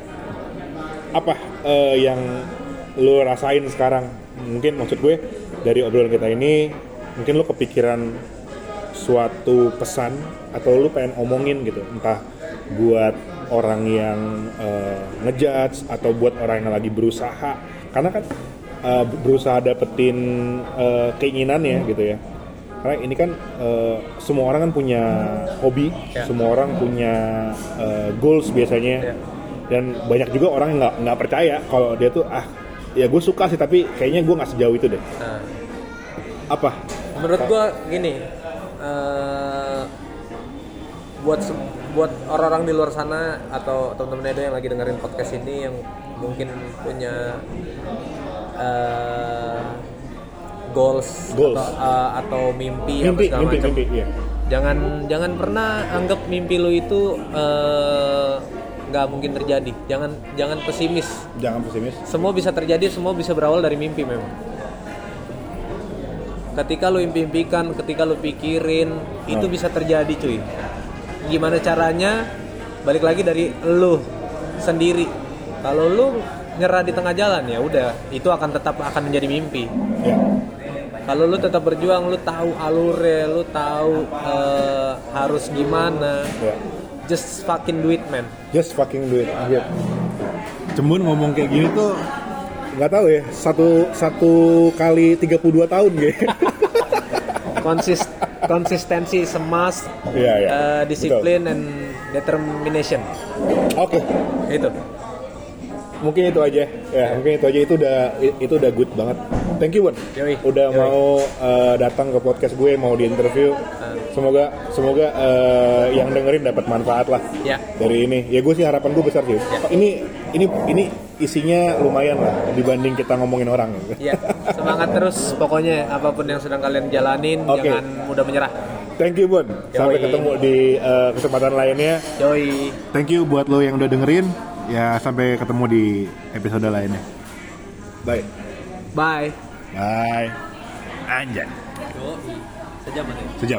apa uh, yang lu rasain sekarang? Mungkin maksud gue dari obrolan kita ini, mungkin lu kepikiran suatu pesan atau lu pengen omongin gitu, entah buat orang yang uh, ngejudge atau buat orang yang lagi berusaha, karena kan uh, berusaha dapetin uh, keinginannya gitu ya. Karena ini kan uh, semua orang kan punya hobi, yeah. semua orang punya uh, goals biasanya, yeah. dan banyak juga orang yang nggak nggak percaya kalau dia tuh ah ya gue suka sih tapi kayaknya gue nggak sejauh itu deh. Nah. Apa? Menurut gue gini, uh, buat buat orang-orang di luar sana atau teman-teman Edo yang lagi dengerin podcast ini yang mungkin punya uh, goals, goals. Atau, uh, atau mimpi, mimpi apa segala mimpi, macam. Mimpi, iya. Jangan jangan pernah anggap mimpi lu itu nggak uh, mungkin terjadi. Jangan jangan pesimis. Jangan pesimis. Semua bisa terjadi, semua bisa berawal dari mimpi memang. Ketika lu impi-impikan, ketika lu pikirin, oh. itu bisa terjadi cuy. Gimana caranya? Balik lagi dari lu sendiri. Kalau lu nyerah di tengah jalan ya udah, itu akan tetap akan menjadi mimpi. Ya. Kalau lu tetap berjuang, lu tahu alurnya, lu tahu uh, harus gimana. Yeah. Just fucking do it, man. Just fucking do it. Yeah. Cuman ngomong kayak gini tuh nggak tahu ya, satu satu kali tiga puluh dua tahun gitu. Konsis konsistensi semas, yeah, yeah. Uh, disiplin, betul. And determination. Oke. Okay. Itu. Mungkin itu aja ya, mungkin itu aja itu udah itu udah good banget. Thank you Bun, Yoi. udah Yoi. mau uh, datang ke podcast gue, mau di interview. Uh. Semoga semoga uh, yang dengerin dapat manfaat lah ya. dari ini. Ya gue sih harapan gue besar sih. Ya. Ini ini ini isinya lumayan lah dibanding kita ngomongin orang. Ya, semangat terus pokoknya apapun yang sedang kalian jalanin, okay. Jangan mudah menyerah. Thank you Bun, sampai ketemu di uh, kesempatan lainnya. Yoi. Thank you buat lo yang udah dengerin. Ya sampai ketemu di episode lainnya. Bye. Bye. Bye. Anjay. Sejam aja. Sejam.